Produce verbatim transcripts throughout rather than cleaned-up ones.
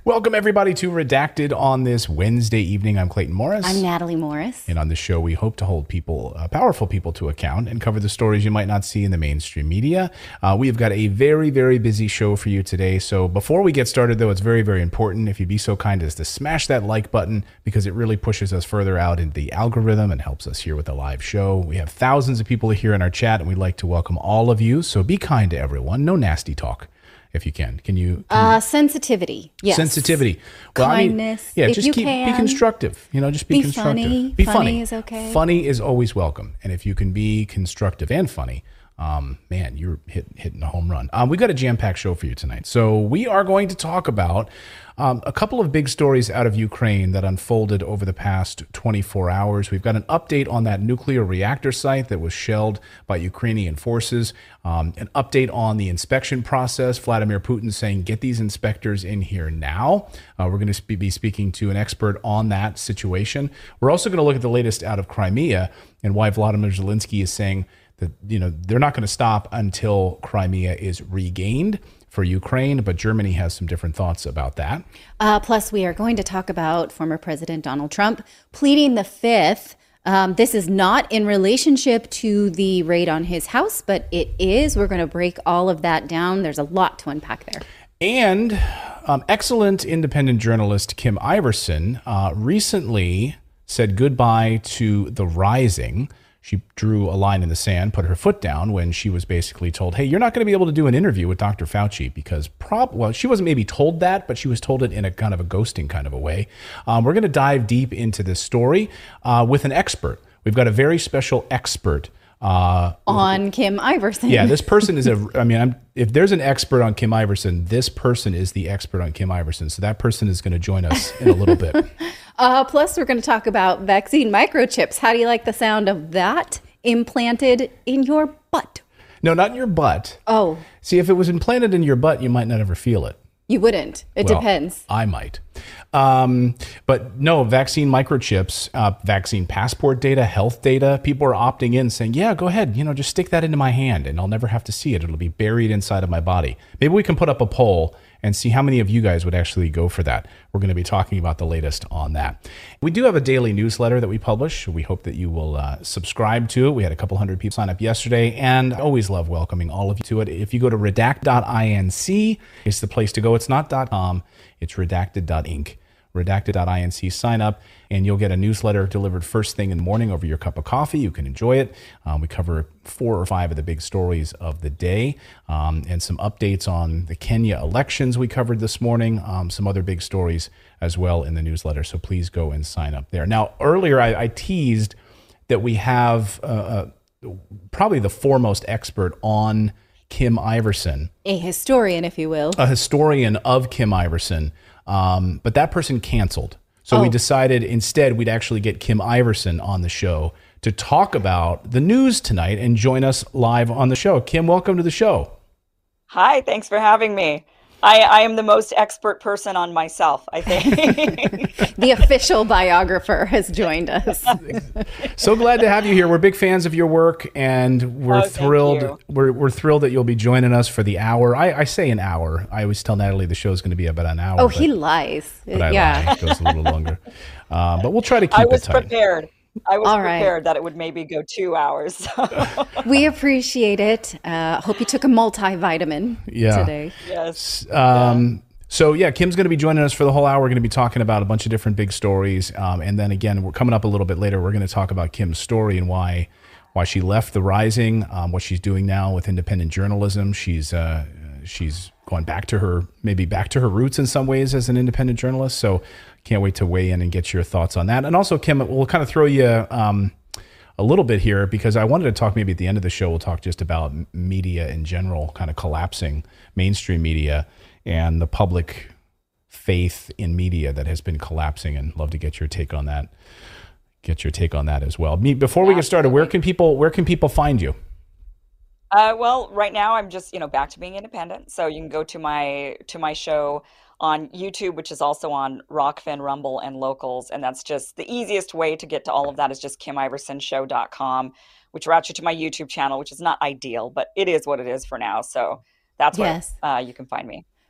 Welcome, everybody, to Redacted on this Wednesday evening. I'm Clayton Morris. I'm Natalie Morris. And on this show, we hope to hold people, uh, powerful people to account and cover the stories you might not see in the mainstream media. Uh, we have got a very, very busy show for you today. So before we get started, though, it's very, very important, if you'd be so kind as to smash that like button, because it really pushes us further out into the algorithm and helps us here with the live show. We have thousands of people here in our chat, and we'd like to welcome all of you. So be kind to everyone. No nasty talk. If you can, can you? Can uh, you? Sensitivity. Yes. Sensitivity. Well, Kindness. I mean, yeah, if just you keep can. be constructive. You know, just be, be constructive. Funny. Be funny. funny. is okay. Funny is always welcome, and if you can be constructive and funny, um, man, you're hit, hitting a home run. Um, we got a jam-packed show for you tonight, so we are going to talk about um, a couple of big stories out of Ukraine that unfolded over the past twenty-four hours. We've got an update on that nuclear reactor site that was shelled by Ukrainian forces. Um, an update on the inspection process. Vladimir Putin saying, get these inspectors in here now. Uh, we're going to be speaking to an expert on that situation. We're also going to look at the latest out of Crimea and why Vladimir Zelensky is saying that, you know, they're not going to stop until Crimea is regained for Ukraine, but Germany has some different thoughts about that. Uh, plus, we are going to talk about former President Donald Trump pleading the fifth. Um, this is not in relationship to the raid on his house, but it is. We're going to break all of that down. There's a lot to unpack there. And um, excellent independent journalist Kim Iversen uh, recently said goodbye to The Rising. She drew a line in the sand, put her foot down when she was basically told, hey, you're not going to be able to do an interview with Doctor Fauci because, prob- well, she wasn't maybe told that, but she was told it in a kind of a ghosting kind of a way. Um, we're going to dive deep into this story uh, with an expert. We've got a very special expert. Uh, on Kim Iversen. Yeah, this person is a, I mean, I'm, if there's an expert on Kim Iversen, this person is the expert on Kim Iversen. So that person is going to join us in a little bit. Uh, plus, we're going to talk about vaccine microchips. How do you like the sound of that implanted in your butt? No, not in your butt. Oh. See, if it was implanted in your butt, you might not ever feel it. You wouldn't. It well, depends. I might. Um, but no, vaccine microchips, uh, vaccine passport data, health data, people are opting in saying, yeah, go ahead. You know, just stick that into my hand and I'll never have to see it. It'll be buried inside of my body. Maybe we can put up a poll and see how many of you guys would actually go for that. We're going to be talking about the latest on that. We do have a daily newsletter that we publish. We hope that you will uh, subscribe to it. We had a couple hundred people sign up yesterday, and I always love welcoming all of you to it. If you go to redact dot inc, it's the place to go. It's not .com, it's redacted dot inc. redacted dot inc, sign up, and you'll get a newsletter delivered first thing in the morning over your cup of coffee. You can enjoy it. Um, we cover four or five of the big stories of the day, um, and some updates on the Kenya elections we covered this morning, um, some other big stories as well in the newsletter. So please go and sign up there. Now, earlier I, I teased that we have uh, uh, probably the foremost expert on Kim Iversen. A historian, if you will. A historian of Kim Iversen. Um, but that person canceled. So oh. we decided instead we'd actually get Kim Iversen on the show to talk about the news tonight and join us live on the show. Kim, welcome to the show. Hi, thanks for having me. I, I am the most expert person on myself, I think. The official biographer has joined us. So glad to have you here. We're big fans of your work, and we're oh, thrilled. We're we're thrilled that you'll be joining us for the hour. I, I say an hour. I always tell Natalie the show is going to be about an hour. Oh, but, he lies. But I yeah, lie. It goes a little longer. Uh, but we'll try to keep I was it tight. prepared. I was All prepared right. that it would maybe go two hours. We appreciate it. Uh, hope you took a multivitamin yeah. today. Yes. Um, yeah. So yeah, Kim's going to be joining us for the whole hour. We're going to be talking about a bunch of different big stories, um, and then again, we're coming up a little bit later. We're going to talk about Kim's story and why why she left The Rising, um, what she's doing now with independent journalism. She's uh, she's going back to her maybe back to her roots in some ways as an independent journalist. So can't wait to weigh in and get your thoughts on that. And also, Kim, we'll kind of throw you um, a little bit here because I wanted to talk maybe at the end of the show. We'll talk just about media in general, kind of collapsing mainstream media and the public faith in media that has been collapsing, and love to get your take on that. Get your take on that as well. Me, before we get started, where can people where can people find you? Uh, well, right now I'm just you know back to being independent, so you can go to my to my show on YouTube, which is also on Rockfin, Rumble, and Locals, and that's just the easiest way to get to all of that is just kim iversen show dot com, which routes you to my YouTube channel, which is not ideal, but it is what it is for now. So that's Yes. where uh, you can find me.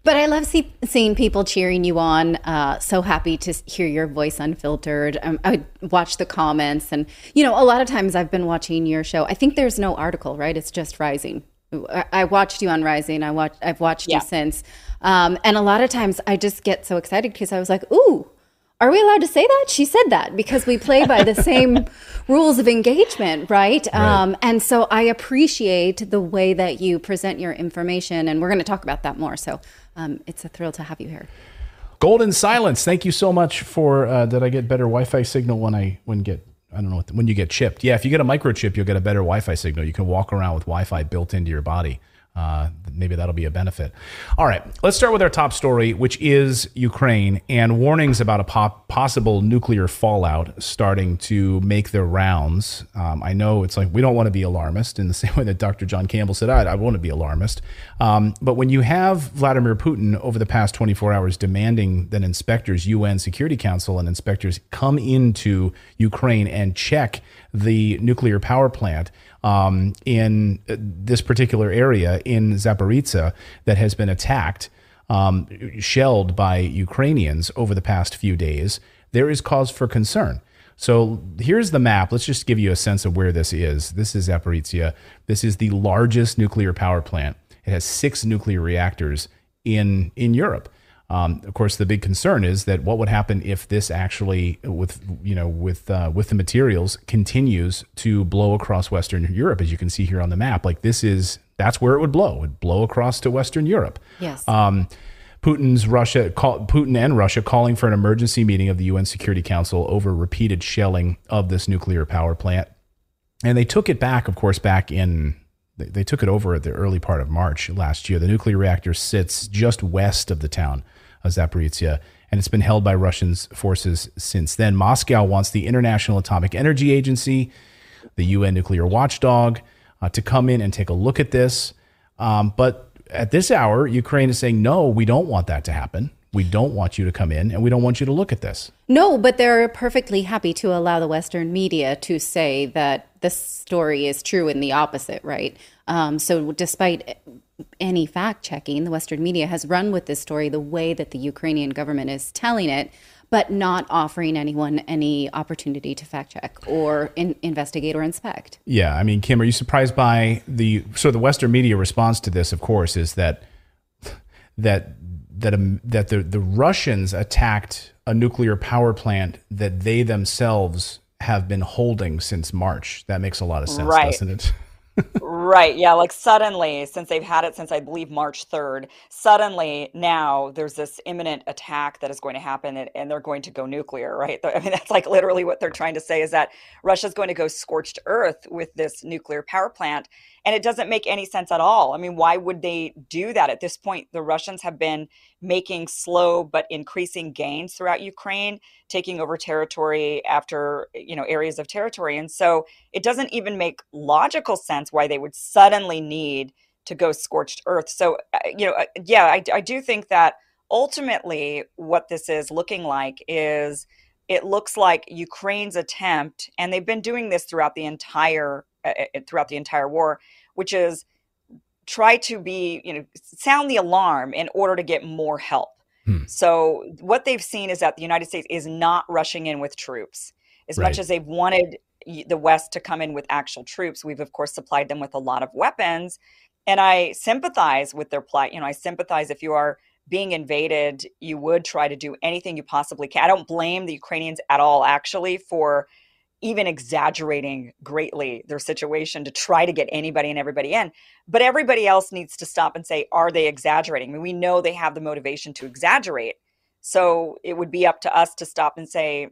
But I love see, seeing people cheering you on. Uh, so happy to hear your voice unfiltered. Um, I watch the comments, and you know, a lot of times I've been watching your show. I think there's no article, right? It's just Rising. I, I watched you on Rising. I watched. I've watched yeah. you since, um, and a lot of times I just get so excited because I was like, "Ooh, are we allowed to say that?" She said that because we play by the same rules of engagement, right? right. Um, and so I appreciate the way that you present your information, and we're going to talk about that more. So. Um, it's a thrill to have you here. Golden Silence, thank you so much for. Uh, did I get better Wi-Fi signal when I when get I don't know what, when you get chipped? Yeah, if you get a microchip, you'll get a better Wi-Fi signal. You can walk around with Wi-Fi built into your body. Uh, maybe that'll be a benefit. All right, let's start with our top story, which is Ukraine and warnings about a pop, possible nuclear fallout starting to make their rounds. Um, I know it's like we don't want to be alarmist in the same way that Doctor John Campbell said, I, I want to be alarmist. Um, but when you have Vladimir Putin over the past twenty-four hours demanding that inspectors, U N Security Council and inspectors come into Ukraine and check the nuclear power plant um, in this particular area in Zaporizhzhia that has been attacked, um, shelled by Ukrainians over the past few days, there is cause for concern. So here's the map. Let's just give you a sense of where this is. This is Zaporizhzhia. This is the largest nuclear power plant. It has six nuclear reactors in in Europe. Um, of course, the big concern is that what would happen if this actually, with you know, with uh, with the materials, continues to blow across Western Europe, as you can see here on the map. Like this is that's where it would blow. It would blow across to Western Europe. Yes. Um, Putin's Russia, call, Putin and Russia calling for an emergency meeting of the U N Security Council over repeated shelling of this nuclear power plant, and they took it back, of course, back in. They, they took it over at the early part of March last year. The nuclear reactor sits just west of the town of Zaporizhzhia, and it's been held by Russian forces since then. Moscow wants the International Atomic Energy Agency, the U N nuclear watchdog, uh, to come in and take a look at this. Um, but at this hour, Ukraine is saying, no, we don't want that to happen. We don't want you to come in, and we don't want you to look at this. No, but they're perfectly happy to allow the Western media to say that this story is true and the opposite, right? Um, so despite any fact checking, the Western media has run with this story the way that the Ukrainian government is telling it, but not offering anyone any opportunity to fact check or in, investigate or inspect. Yeah, I mean, Kim, are you surprised by the so the Western media response to this? Of course, is that that that um, that the the Russians attacked a nuclear power plant that they themselves have been holding since March. That makes a lot of sense, Right. doesn't it? Right. Yeah. Like suddenly, since they've had it since I believe March third, suddenly now there's this imminent attack that is going to happen and, and they're going to go nuclear, right? I mean, that's like literally what they're trying to say is that Russia's going to go scorched earth with this nuclear power plant. And it doesn't make any sense at all. I mean, why would they do that? At this point, the Russians have been making slow but increasing gains throughout Ukraine, taking over territory after, you know, areas of territory. And so it doesn't even make logical sense why they would suddenly need to go scorched earth. So, uh, you know, uh, yeah, I, I do think that ultimately what this is looking like is it looks like Ukraine's attempt, and they've been doing this throughout the entire uh, throughout the entire war, which is try to be, you know, sound the alarm in order to get more help. Hmm. So what they've seen is that the United States is not rushing in with troops. As Right. much as they've wanted y- the West to come in with actual troops, we've of course supplied them with a lot of weapons. And I sympathize with their plight. You know, I sympathize if you are being invaded, you would try to do anything you possibly can. I don't blame the Ukrainians at all, actually, for even exaggerating greatly their situation to try to get anybody and everybody in. But everybody else needs to stop and say, are they exaggerating? I mean, we know they have the motivation to exaggerate. So it would be up to us to stop and say,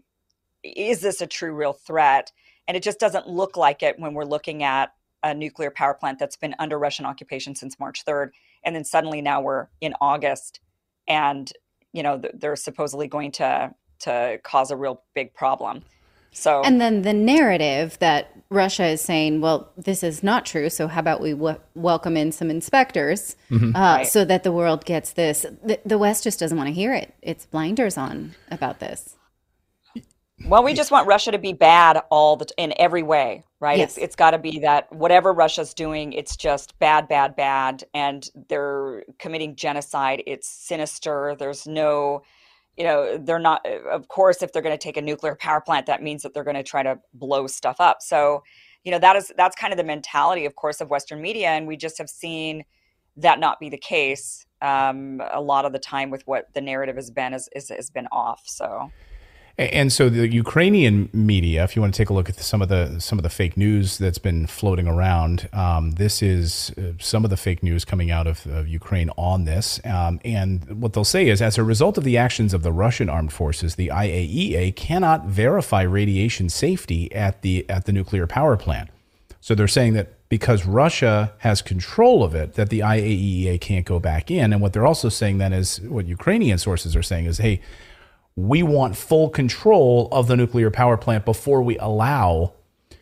is this a true, real threat? And it just doesn't look like it when we're looking at a nuclear power plant that's been under Russian occupation since March third. And then suddenly now we're in August and, you know, th- they're supposedly going to, to cause a real big problem. So, And then the narrative that Russia is saying, well, this is not true, so how about we w- welcome in some inspectors uh, Right. so that the world gets this. The, the West just doesn't want to hear it. It's blinders on about this. Well, we just want Russia to be bad all the t- in every way, right? Yes. It's it's got to be that whatever Russia's doing, it's just bad, bad, bad, and they're committing genocide. It's sinister. There's no, you know, they're not. Of course, if they're going to take a nuclear power plant, that means that they're going to try to blow stuff up. So, you know, that is that's kind of the mentality, of course, of Western media, and we just have seen that not be the case um, a lot of the time with what the narrative has been is, is has been off. So. And so the Ukrainian media, if you want to take a look at some of the some of the fake news that's been floating around, um, this is uh, some of the fake news coming out of, of Ukraine on this. Um, and what they'll say is, as a result of the actions of the Russian armed forces, the I A E A cannot verify radiation safety at the at the nuclear power plant. So they're saying that because Russia has control of it, that the I A E A can't go back in. And what they're also saying then is, what Ukrainian sources are saying is, hey, we want full control of the nuclear power plant before we allow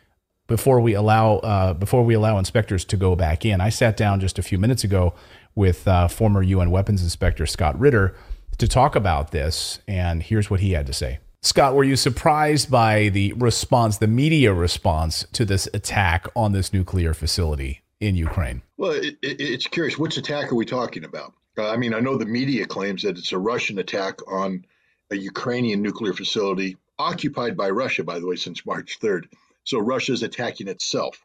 before we allow uh, before we allow inspectors to go back in. I sat down just a few minutes ago with uh, former U N weapons inspector Scott Ritter to talk about this, and here's what he had to say. Scott, were you surprised by the response, the media response to this attack on this nuclear facility in Ukraine? Well, it, it, it's curious. Which attack are we talking about? Uh, I mean, I know the media claims that it's a Russian attack on a Ukrainian nuclear facility occupied by Russia, by the way, since March third. So Russia is attacking itself.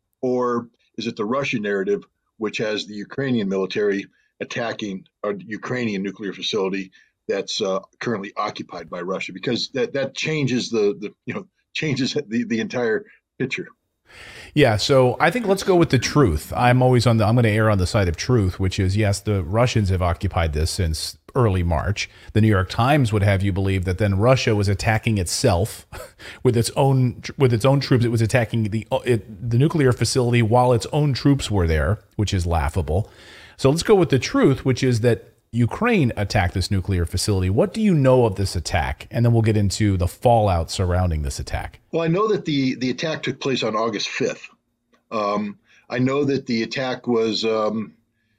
Or is it the Russian narrative, which has the Ukrainian military attacking a Ukrainian nuclear facility that's uh, currently occupied by Russia? Because that, that changes the, the you know changes the, the entire picture. Yeah, so I think let's go with the truth. I'm always on the, I'm going to err on the side of truth, which is, yes, the Russians have occupied this since early March. The New York Times would have you believe that then Russia was attacking itself with its own with its own troops. It was attacking the it, the nuclear facility while its own troops were there, which is laughable. So let's go with the truth, which is that Ukraine attacked this nuclear facility. What do you know of this attack? And then we'll get into the fallout surrounding this attack. Well, I know that the, the attack took place on August fifth. Um, I know that the attack was um,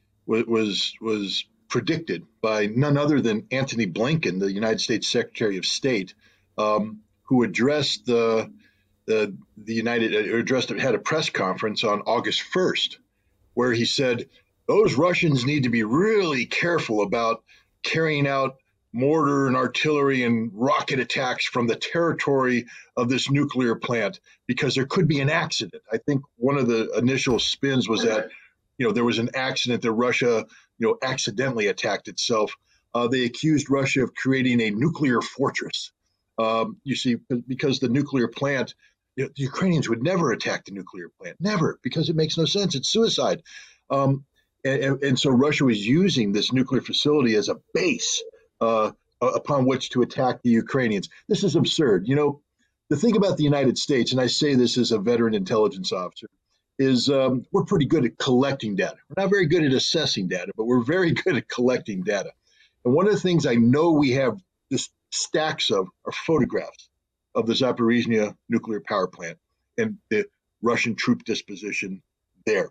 was was predicted by none other than Antony Blinken, the United States Secretary of State, um, who addressed the the the United addressed had a press conference on August first, where he said, those Russians need to be really careful about carrying out mortar and artillery and rocket attacks from the territory of this nuclear plant, because there could be an accident. I think one of the initial spins was that, you know, there was an accident that Russia, you know, accidentally attacked itself. Uh, they accused Russia of creating a nuclear fortress. Um, you see, because the nuclear plant, you know, the Ukrainians would never attack the nuclear plant, never, because it makes no sense. It's suicide. Um, And, and so Russia was using this nuclear facility as a base uh, upon which to attack the Ukrainians. This is absurd. You know, the thing about the United States, and I say this as a veteran intelligence officer, is um, we're pretty good at collecting data. We're not very good at assessing data, but we're very good at collecting data. And one of the things I know we have just stacks of are photographs of the Zaporizhzhia nuclear power plant and the Russian troop disposition there.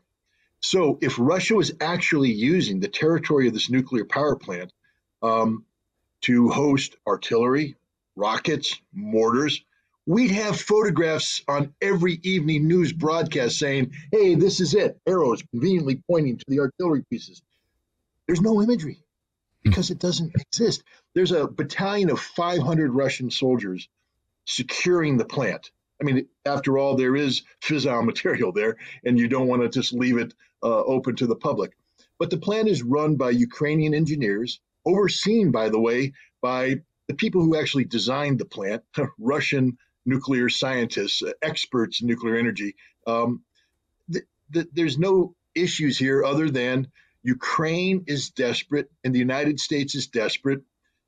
So if Russia was actually using the territory of this nuclear power plant um, to host artillery, rockets, mortars, we'd have photographs on every evening news broadcast saying, hey, this is it, arrows conveniently pointing to the artillery pieces. There's no imagery because it doesn't exist. There's a battalion of five hundred Russian soldiers securing the plant. I mean, after all, there is fissile material there, and you don't want to just leave it uh, open to the public. But the plant is run by Ukrainian engineers, overseen, by the way, by the people who actually designed the plant, Russian nuclear scientists, uh, experts in nuclear energy. Um, th- th- there's no issues here other than Ukraine is desperate and the United States is desperate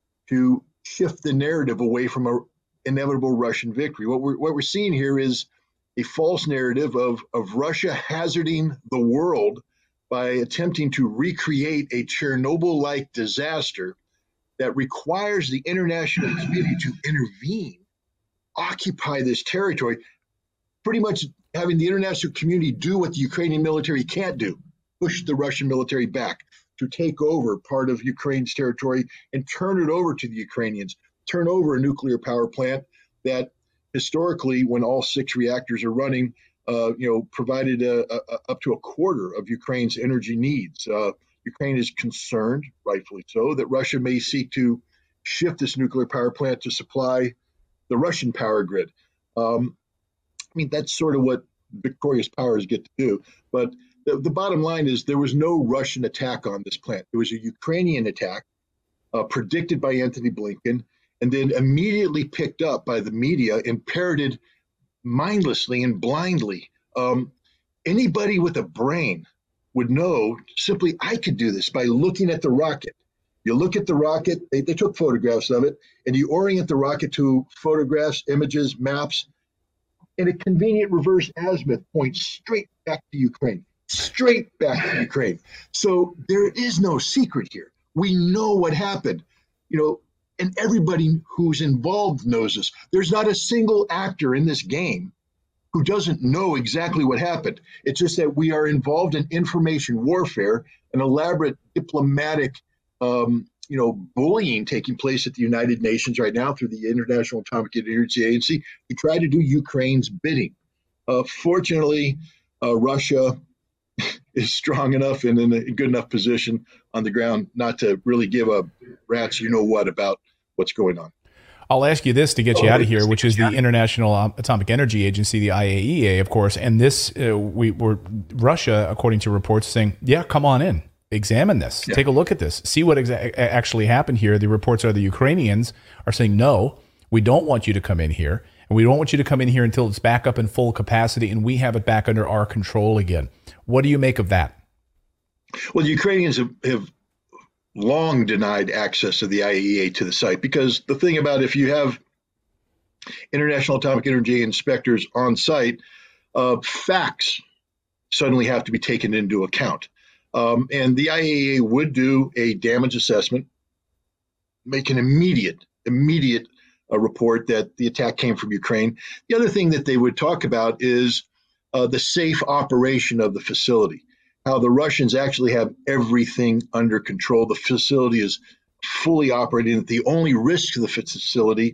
to shift the narrative away from a inevitable Russian victory. What we're what we're seeing here is a false narrative of, of Russia hazarding the world by attempting to recreate a Chernobyl-like disaster that requires the international community to intervene, occupy this territory, pretty much having the international community do what the Ukrainian military can't do, push the Russian military back to take over part of Ukraine's territory and turn it over to the Ukrainians, turn over a nuclear power plant that historically, when all six reactors are running, uh, you know, provided a, a, up to a quarter of Ukraine's energy needs. Uh, Ukraine is concerned, rightfully so, that Russia may seek to shift this nuclear power plant to supply the Russian power grid. Um, I mean, that's sort of what victorious powers get to do. But the, the bottom line is there was no Russian attack on this plant. It was a Ukrainian attack uh, predicted by Antony Blinken and then immediately picked up by the media and parroted mindlessly and blindly. Um, anybody with a brain would know simply, I could do this by looking at the rocket. You look at the rocket, they, they took photographs of it, and you orient the rocket to photographs, images, maps, and a convenient reverse azimuth points straight back to Ukraine, straight back to Ukraine. So there is no secret here. We know what happened, you know, and everybody who's involved knows this. There's not a single actor in this game who doesn't know exactly what happened. It's just that we are involved in information warfare, an elaborate diplomatic Um, you know, bullying taking place at the United Nations right now through the International Atomic Energy Agency to try to do Ukraine's bidding. Uh, fortunately, uh, Russia is strong enough and in a good enough position on the ground not to really give a rat's you know what about what's going on. I'll ask you this to get you out of here, which is the International Atomic Energy Agency, the I A E A, of course. And this, uh, we were Russia, according to reports, saying, "Yeah, come on in." Examine this. Yeah. Take a look at this. See what exa- actually happened here. The reports are the Ukrainians are saying, no, we don't want you to come in here. And we don't want you to come in here until it's back up in full capacity and we have it back under our control again. What do you make of that? Well, the Ukrainians have, have long denied access to the I A E A to the site because the thing about if you have International Atomic Energy inspectors on site, uh, facts suddenly have to be taken into account. Um, and the I A E A would do a damage assessment, make an immediate, immediate uh, report that the attack came from Ukraine. The other thing that they would talk about is uh, the safe operation of the facility, how the Russians actually have everything under control. The facility is fully operating. The only risk to the facility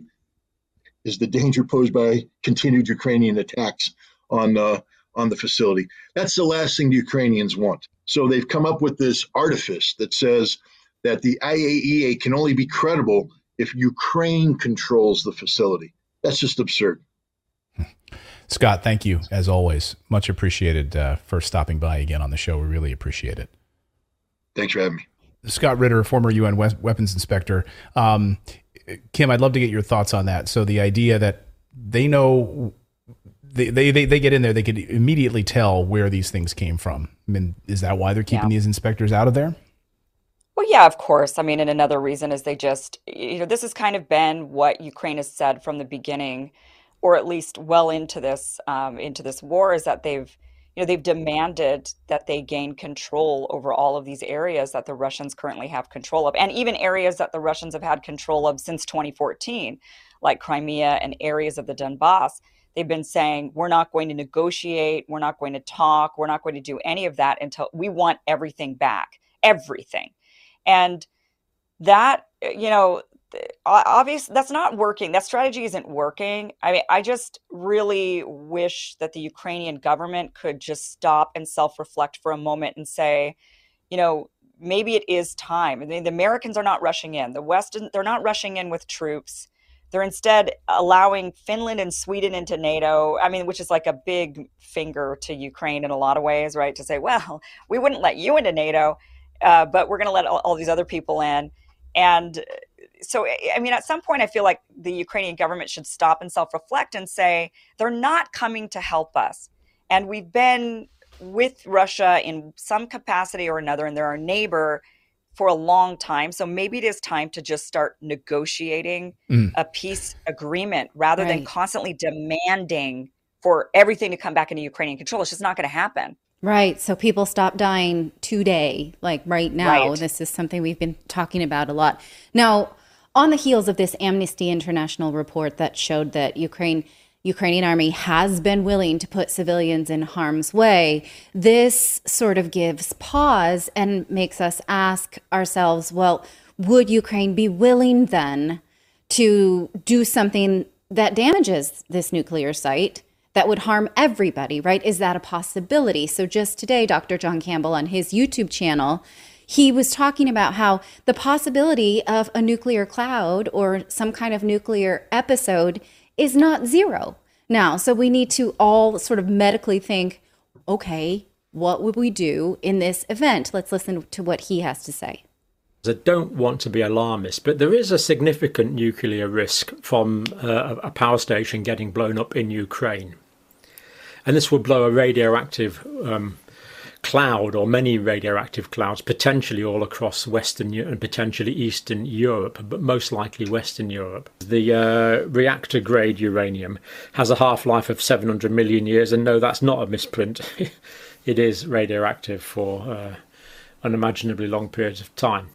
is the danger posed by continued Ukrainian attacks on uh, on the facility. That's the last thing the Ukrainians want. So they've come up with this artifice that says that the I A E A can only be credible if Ukraine controls the facility. That's just absurd. Scott, thank you, as always. Much appreciated uh, for stopping by again on the show. We really appreciate it. Thanks for having me. Scott Ritter, former U N weapons inspector. Um, Kim, I'd love to get your thoughts on that. So the idea that they know... They, they they they get in there, they could immediately tell where these things came from. I mean, is that why they're keeping yeah. these inspectors out of there? Well, yeah, of course. I mean, and another reason is they just, you know, this has kind of been what Ukraine has said from the beginning, or at least well into this, um, into this war, is that they've, you know, they've demanded that they gain control over all of these areas that the Russians currently have control of, and even areas that the Russians have had control of since twenty fourteen, like Crimea and areas of the Donbass. They've been saying, we're not going to negotiate, we're not going to talk, we're not going to do any of that until we want everything back, everything. And that, you know, obviously that's not working. That strategy isn't working. I mean, I just really wish that the Ukrainian government could just stop and self-reflect for a moment and say, you know, maybe it is time. I mean, the Americans are not rushing in. The West, they're not rushing in with troops. They're instead allowing Finland and Sweden into NATO, I mean, which is like a big finger to Ukraine in a lot of ways, right? To say, well, we wouldn't let you into NATO, uh, but we're going to let all, all these other people in. And so, I mean, at some point, I feel like the Ukrainian government should stop and self-reflect and say, they're not coming to help us. And we've been with Russia in some capacity or another, and they're our neighbor for a long time. So maybe it is time to just start negotiating mm. a peace agreement rather right. than constantly demanding for everything to come back into Ukrainian control. It's just not going to happen. Right. So people stop dying today, like right now. Right. This is something we've been talking about a lot. Now, on the heels of this Amnesty International report that showed that Ukraine Ukrainian army has been willing to put civilians in harm's way, this sort of gives pause and makes us ask ourselves, well, would Ukraine be willing then to do something that damages this nuclear site that would harm everybody, right? Is that a possibility? So just today, Doctor John Campbell on his YouTube channel, he was talking about how the possibility of a nuclear cloud or some kind of nuclear episode is not zero now. So we need to all sort of medically think, okay, what would we do in this event? Let's listen to what he has to say. I don't want to be alarmist, but there is a significant nuclear risk from uh, a power station getting blown up in Ukraine. And this will blow a radioactive um, cloud, or many radioactive clouds, potentially all across Western and potentially Eastern Europe, but most likely Western Europe. The uh, reactor-grade uranium has a half-life of seven hundred million years, and no, that's not a misprint. It is radioactive for uh, unimaginably long periods of time.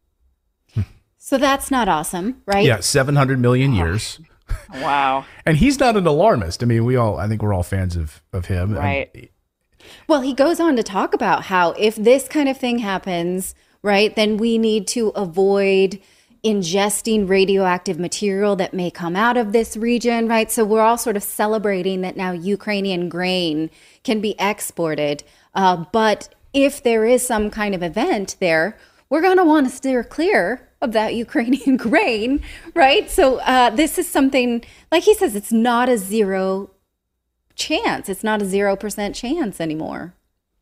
So that's not awesome, right? Yeah, seven hundred million years. Wow. And he's not an alarmist. I mean, we all, I think we're all fans of, of him. Right. And, well, he goes on to talk about how if this kind of thing happens, right, then we need to avoid ingesting radioactive material that may come out of this region, right? So we're all sort of celebrating that now Ukrainian grain can be exported. Uh, but if there is some kind of event there, we're going to want to steer clear of that Ukrainian grain, right? So uh, this is something, like he says, it's not a zero chance. It's not a zero percent chance anymore.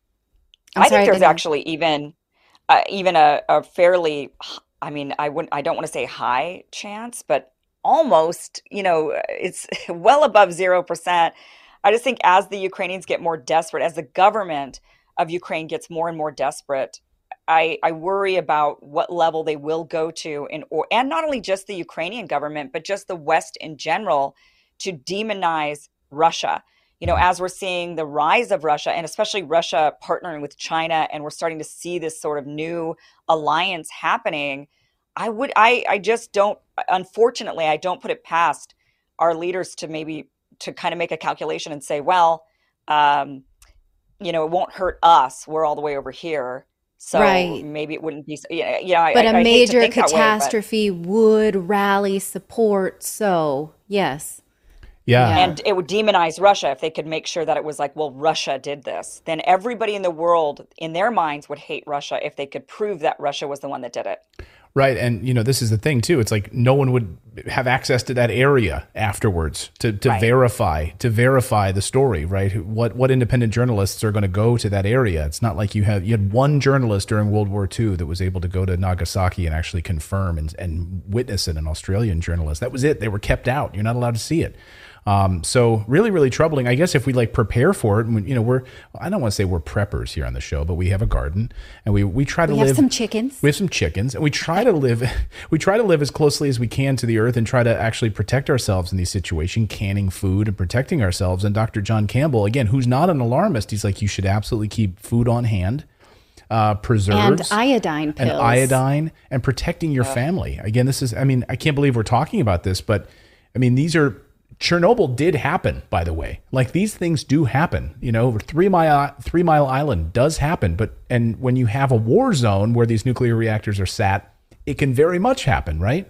I'm I sorry, think there's I didn't- actually even uh, even a, a fairly, I mean, I wouldn't, I don't want to say high chance, but almost, you know, it's well above zero percent. I just think as the Ukrainians get more desperate, as the government of Ukraine gets more and more desperate, I, I worry about what level they will go to, in, or, and not only just the Ukrainian government, but just the West in general, to demonize Russia. You know, as we're seeing the rise of Russia, and especially Russia partnering with China, and we're starting to see this sort of new alliance happening, I would, I, I just don't, unfortunately, I don't put it past our leaders to maybe to kind of make a calculation and say, well, um, you know, it won't hurt us. We're all the way over here. So Right. maybe it wouldn't be, yeah, you know, But I, a I hate to major think that way, but- catastrophe would rally support. So, yes. yeah. Yeah. And it would demonize Russia if they could make sure that it was like, well, Russia did this. Then everybody in the world, in their minds, would hate Russia if they could prove that Russia was the one that did it. Right. And, you know, this is the thing, too. It's like no one would have access to that area afterwards to, to Right. verify, to verify the story, right? What what independent journalists are going to go to that area? It's not like you have, you had one journalist during World War Two that was able to go to Nagasaki and actually confirm and, and witness it, an Australian journalist. That was it. They were kept out. You're not allowed to see it. Um, so really, really troubling. I guess if we like prepare for it, and we, you know, we're, I don't want to say we're preppers here on the show, but we have a garden and we, we try to We live. have some chickens. We have some chickens, and we try to live. We try to live as closely as we can to the earth, and try to actually protect ourselves in these situations, canning food and protecting ourselves. And Doctor John Campbell, again, who's not an alarmist, he's like, you should absolutely keep food on hand, uh, And preserves, iodine pills. and iodine, and protecting your family. Again, this is. I mean, I can't believe we're talking about this, but I mean, these are. Chernobyl did happen, by the way. Like, these things do happen. You know, Three Mile Three Mile Island does happen, but and when you have a war zone where these nuclear reactors are sat, it can very much happen, right?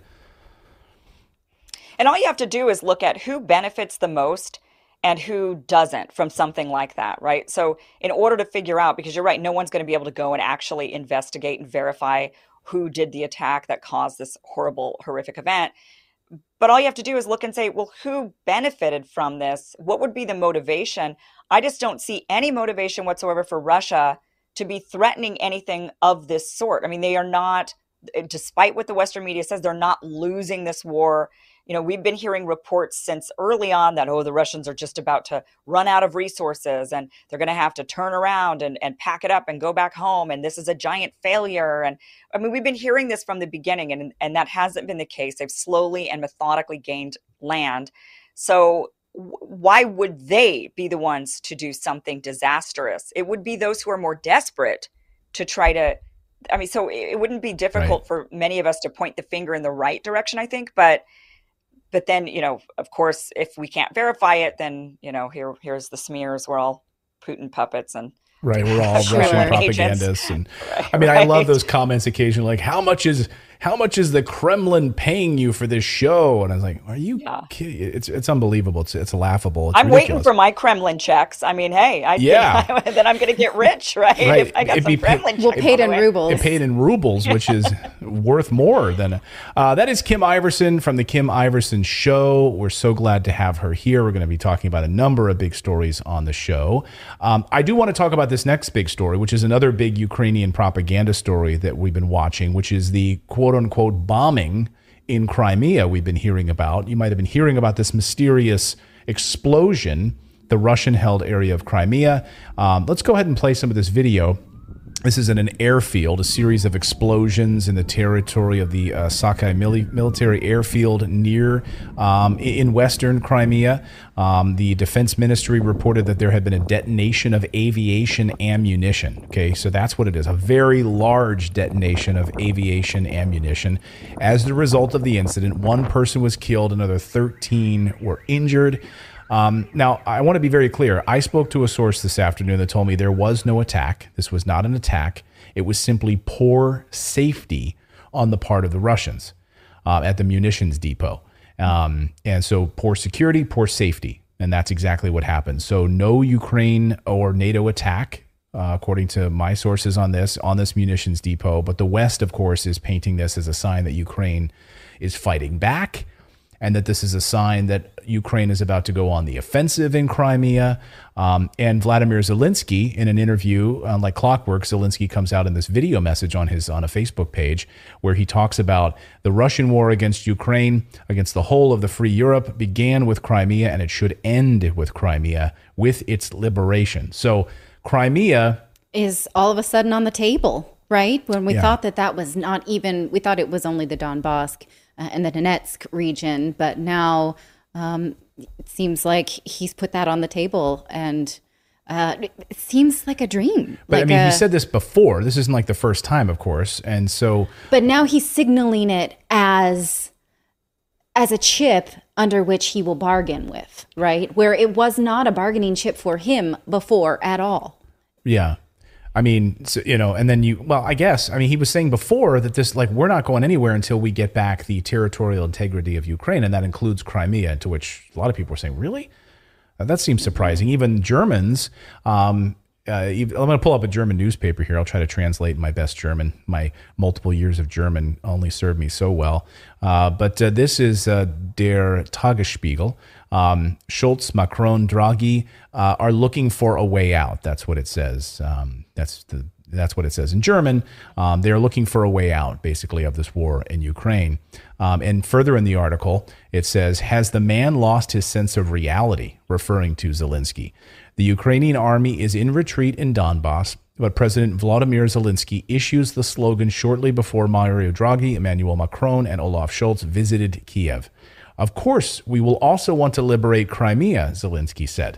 And all you have to do is look at who benefits the most and who doesn't from something like that, right? So in order to figure out, because you're right, no one's going to be able to go and actually investigate and verify who did the attack that caused this horrible, horrific event. But all you have to do is look and say, well, who benefited from this? What would be the motivation? I just don't see any motivation whatsoever for Russia to be threatening anything of this sort. I mean, they are not, despite what the Western media says, they're not losing this war. You know, we've been hearing reports since early on that, oh, the Russians are just about to run out of resources and they're going to have to turn around and, and pack it up and go back home. And this is a giant failure. And I mean, we've been hearing this from the beginning, and, and that hasn't been the case. They've slowly and methodically gained land. So w- why would they be the ones to do something disastrous? It would be those who are more desperate to try to, I mean, so it, it wouldn't be difficult Right. for many of us to point the finger in the right direction, I think. But But then, you know, of course, if we can't verify it, then, you know, here here's the smears. We're all Putin puppets and Right, we're all Sure. Russian Agents. propagandists, and Right, I mean, I love right. those comments occasionally, like, "How much is how much is the Kremlin paying you for this show? And I was like, are you Yeah. kidding? It's it's unbelievable. It's it's laughable. It's I'm ridiculous. waiting for my Kremlin checks. I mean, hey, I Yeah. think then I'm going to get rich, right? Right. If I got It'd some be pa- Kremlin We'll checks. pay it on in the way. rubles. It paid in rubles, which is worth more than. Uh, that is Kim Iverson from the Kim Iverson Show. We're so glad to have her here. We're going to be talking about a number of big stories on the show. Um, I do want to talk about this next big story, which is another big Ukrainian propaganda story that we've been watching, which is the quote unquote bombing in Crimea we've been hearing about. You might have been hearing about this mysterious explosion, the Russian-held area of Crimea. Um, let's go ahead and play some of this video. This is in an airfield, a series of explosions in the territory of the uh, Sakai mili- military airfield near um, in western Crimea. Um, the defense ministry reported that there had been a detonation of aviation ammunition. Okay, so that's what it is, a very large detonation of aviation ammunition. As the result of the incident, one person was killed, another thirteen were injured. Um, now, I want to be very clear. I spoke to a source this afternoon that told me there was no attack. This was not an attack. It was simply poor safety on the part of the Russians uh, at the munitions depot. Um, and so poor security, poor safety. And that's exactly what happened. So no Ukraine or NATO attack, uh, according to my sources on this, on this munitions depot. But the West, of course, is painting this as a sign that Ukraine is fighting back, and that this is a sign that Ukraine is about to go on the offensive in Crimea. Um, and Vladimir Zelensky, in an interview, uh, like clockwork, Zelensky comes out in this video message on his on a Facebook page where he talks about the Russian war against Ukraine, against the whole of the free Europe, began with Crimea, and it should end with Crimea, with its liberation. So Crimea is all of a sudden on the table, right? When we Yeah. thought that that was not even, we thought it was only the Donbass uh, and the Donetsk region, but now um, it seems like he's put that on the table, and uh, it seems like a dream. But like I mean, a, he said this before. This isn't like the first time, of course. And so, but now he's signaling it as as a chip under which he will bargain with, right? Where it was not a bargaining chip for him before at all. yeah. I mean, so, you know, and then you, well, I guess, I mean, he was saying before that this, like, we're not going anywhere until we get back the territorial integrity of Ukraine. And that includes Crimea, to which a lot of people are saying, really? Uh, that seems surprising. Even Germans, um, uh, even, I'm going to pull up a German newspaper here. I'll try to translate my best German. My multiple years of German only served me so well. Uh, but uh, this is uh, Der Tagesspiegel. Um, Schultz, Macron, Draghi uh, are looking for a way out. That's what it says. Um, that's the that's what it says in German. Um, they are looking for a way out, basically, of this war in Ukraine. Um, and further in the article, it says, "Has the man lost his sense of reality?" Referring to Zelensky. The Ukrainian army is in retreat in Donbass, but President Volodymyr Zelensky issues the slogan shortly before Mario Draghi, Emmanuel Macron, and Olaf Scholz visited Kiev. Of course, we will also want to liberate Crimea, Zelensky said.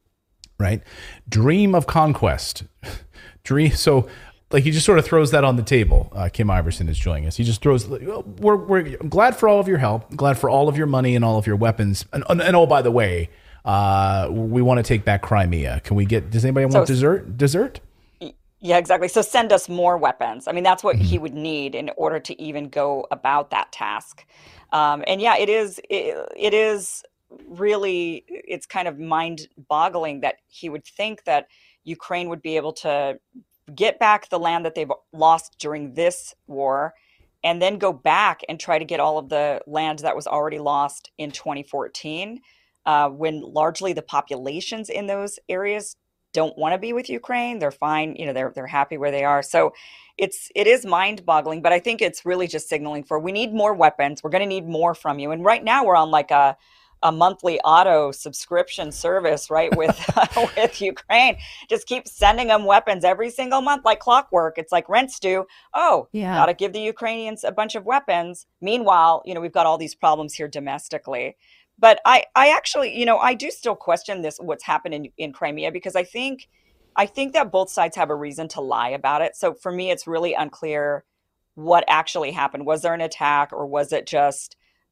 Right? Dream of conquest. Dream. So, like, he just sort of throws that on the table. Uh, Kim Iverson is joining us. He just throws, we're, we're glad for all of your help, glad for all of your money and all of your weapons. And, and, and oh, by the way, uh, we want to take back Crimea. Can we get, does anybody want So- dessert? Dessert? Yeah, exactly. So send us more weapons. I mean, that's what he would need in order to even go about that task. Um, and yeah, it is, it, it is really, it's kind of mind-boggling that he would think that Ukraine would be able to get back the land that they've lost during this war, and then go back and try to get all of the land that was already lost in twenty fourteen, uh, when largely the populations in those areas don't want to be with Ukraine. They're fine. You know, they're they're happy where they are. So it's it is mind-boggling, but I think it's really just signaling for, we need more weapons. We're going to need more from you. And right now we're on like a a monthly auto subscription service, right, with with Ukraine. Just keep sending them weapons every single month like clockwork. It's like rent's due. Oh, Yeah. got to give the Ukrainians a bunch of weapons. Meanwhile, you know, we've got all these problems here domestically. But I, I actually, you know, I do still question this, what's happened in, in Crimea, because I think, I think that both sides have a reason to lie about it. So for me, it's really unclear what actually happened. Was there an attack, or was it just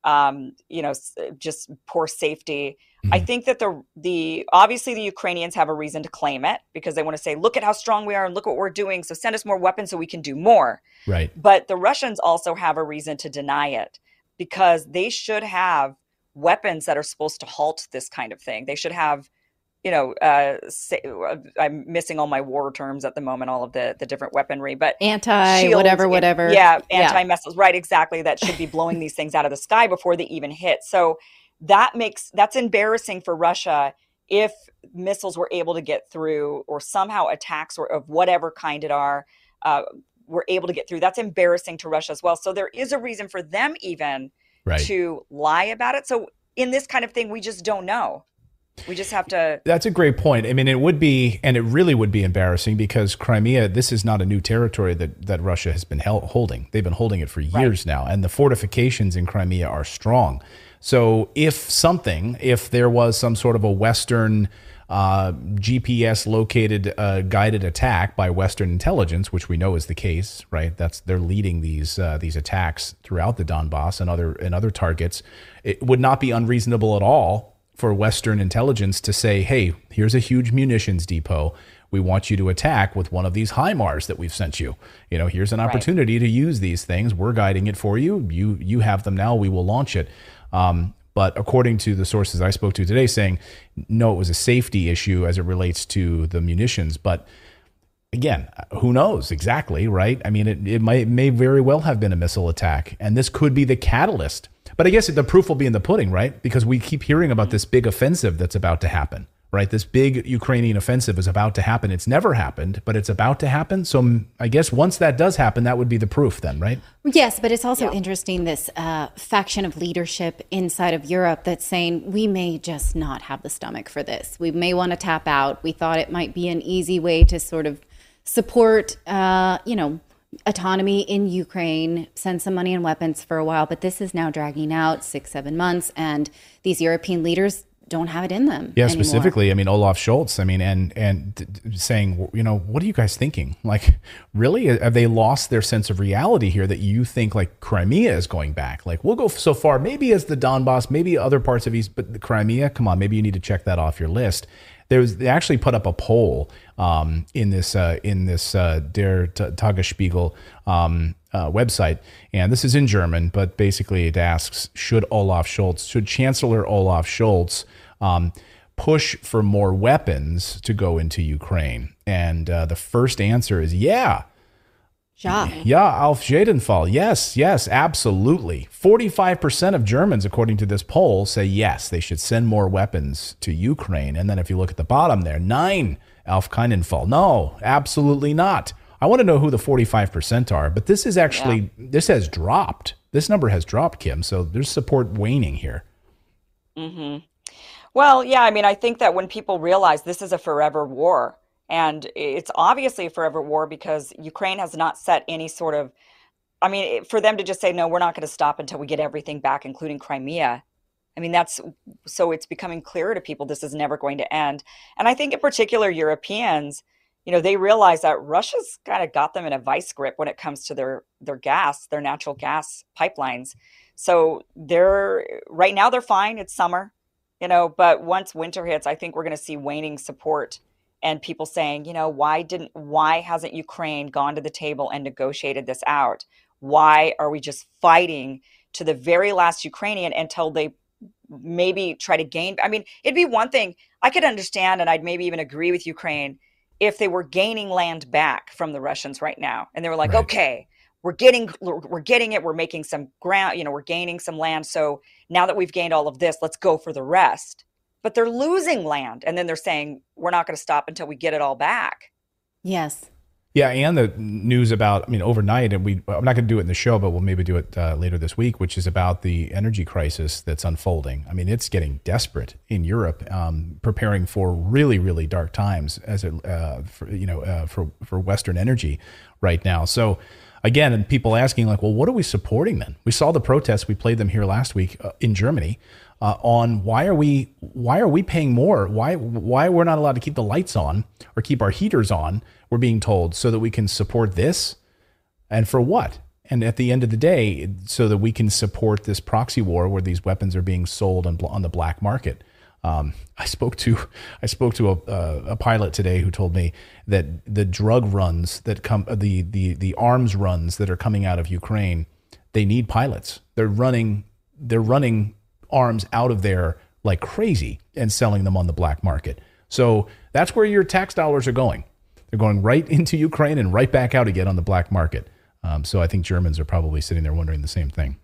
um, you know, just poor safety. Mm-hmm. I think that the the obviously the Ukrainians have a reason to claim it because they want to say, look at how strong we are and look what we're doing. So send us more weapons so we can do more. Right. But the Russians also have a reason to deny it because they should have weapons that are supposed to halt this kind of thing. They should have, you know, uh, say, I'm missing all my war terms at the moment, all of the, the different weaponry, but anti shields, whatever, whatever. Yeah. Anti-missiles. Yeah. Right. Exactly. That should be blowing these things out of the sky before they even hit. So that makes, that's embarrassing for Russia if missiles were able to get through or somehow attacks or of whatever kind it are, uh, were able to get through. That's embarrassing to Russia as well. So there is a reason for them even right. to lie about it. So in this kind of thing, we just don't know. We just have to. That's a great point. I mean, it would be, and it really would be embarrassing because Crimea, this is not a new territory that, that Russia has been held, holding. They've been holding it for years right. now. And the fortifications in Crimea are strong. So if something, if there was some sort of a Western uh, G P S located uh, guided attack by Western intelligence, which we know is the case, right? That's they're leading these uh, these attacks throughout the Donbass and other and other targets. It would not be unreasonable at all for Western intelligence to say, hey, here's a huge munitions depot. We want you to attack with one of these HIMARS that we've sent you. You know, here's an opportunity right. to use these things. We're guiding it for you. You you have them now. We will launch it. Um, but according to the sources I spoke to today saying, no, it was a safety issue as it relates to the munitions. But again, who knows exactly, right? I mean, it, it might it may very well have been a missile attack. And this could be the catalyst. But I guess the proof will be in the pudding, right? Because we keep hearing about this big offensive that's about to happen, right? This big Ukrainian offensive is about to happen. It's never happened, but it's about to happen. So I guess once that does happen, that would be the proof then, right? Yes, but it's also yeah. interesting, this uh, faction of leadership inside of Europe that's saying we may just not have the stomach for this. We may want to tap out. We thought it might be an easy way to sort of support, uh, you know, autonomy in Ukraine, send some money and weapons for a while, but this is now dragging out six, seven months, and these European leaders don't have it in them. Yeah, anymore. Specifically, I mean, Olaf Scholz, I mean, and and d- d- saying, you know, what are you guys thinking? Like, really, have they lost their sense of reality here that you think like Crimea is going back? Like, we'll go so far, maybe as the Donbass, maybe other parts of East, but the Crimea, come on, maybe you need to check that off your list. There was, they actually put up a poll um, in this uh, in this uh, Der Tagesspiegel um, uh, website, and this is in German, but basically it asks: Should Olaf Scholz, should Chancellor Olaf Scholz um, push for more weapons to go into Ukraine? And uh, the first answer is yeah. Ja. Yeah, auf jeden Fall. Yes, yes, absolutely. forty-five percent of Germans, according to this poll, say yes, they should send more weapons to Ukraine. And then if you look at the bottom there, nine, auf keinen Fall. No, absolutely not. I want to know who the forty-five percent are, but this is actually, yeah. this has dropped. This number has dropped, Kim, so there's support waning here. Mm-hmm. Well, yeah, I mean, I think that when people realize this is a forever war, and it's obviously a forever war because Ukraine has not set any sort of, I mean, for them to just say, no, we're not going to stop until we get everything back, including Crimea. I mean, that's, so it's becoming clearer to people this is never going to end. And I think in particular, Europeans, you know, they realize that Russia's kind of got them in a vice grip when it comes to their, their gas, their natural gas pipelines. So they're, right now they're fine. It's summer, you know, but once winter hits, I think we're going to see waning support. And people saying, you know, why didn't, why hasn't Ukraine gone to the table and negotiated this out? Why are we just fighting to the very last Ukrainian until they maybe try to gain? I mean, it'd be one thing I could understand, and I'd maybe even agree with Ukraine if they were gaining land back from the Russians right now. And they were like, right. okay, we're getting, we're getting it. We're making some ground, you know, we're gaining some land. So now that we've gained all of this, let's go for the rest. But they're losing land. And then they're saying, we're not going to stop until we get it all back. Yes. Yeah. And the news about, I mean, overnight, and we, I'm not going to do it in the show, but we'll maybe do it uh, later this week, which is about the energy crisis that's unfolding. I mean, it's getting desperate in Europe, um, preparing for really, really dark times as it, uh, for, you know, uh, for, for Western energy right now. So again, and people asking like, well, what are we supporting then? We saw the protests. We played them here last week uh, in Germany. Uh, on why are we why are we paying more? Why why we're not allowed to keep the lights on or keep our heaters on? We're being told so that we can support this, and for what? And at the end of the day, so that we can support this proxy war where these weapons are being sold on, on the black market. Um, I spoke to I spoke to a, uh, a pilot today who told me that the drug runs that come the the the arms runs that are coming out of Ukraine, they need pilots. They're running they're running arms out of there like crazy and selling them on the black market. So that's where your tax dollars are going. They're going right into Ukraine and right back out again on the black market. Um, so I think Germans are probably sitting there wondering the same thing.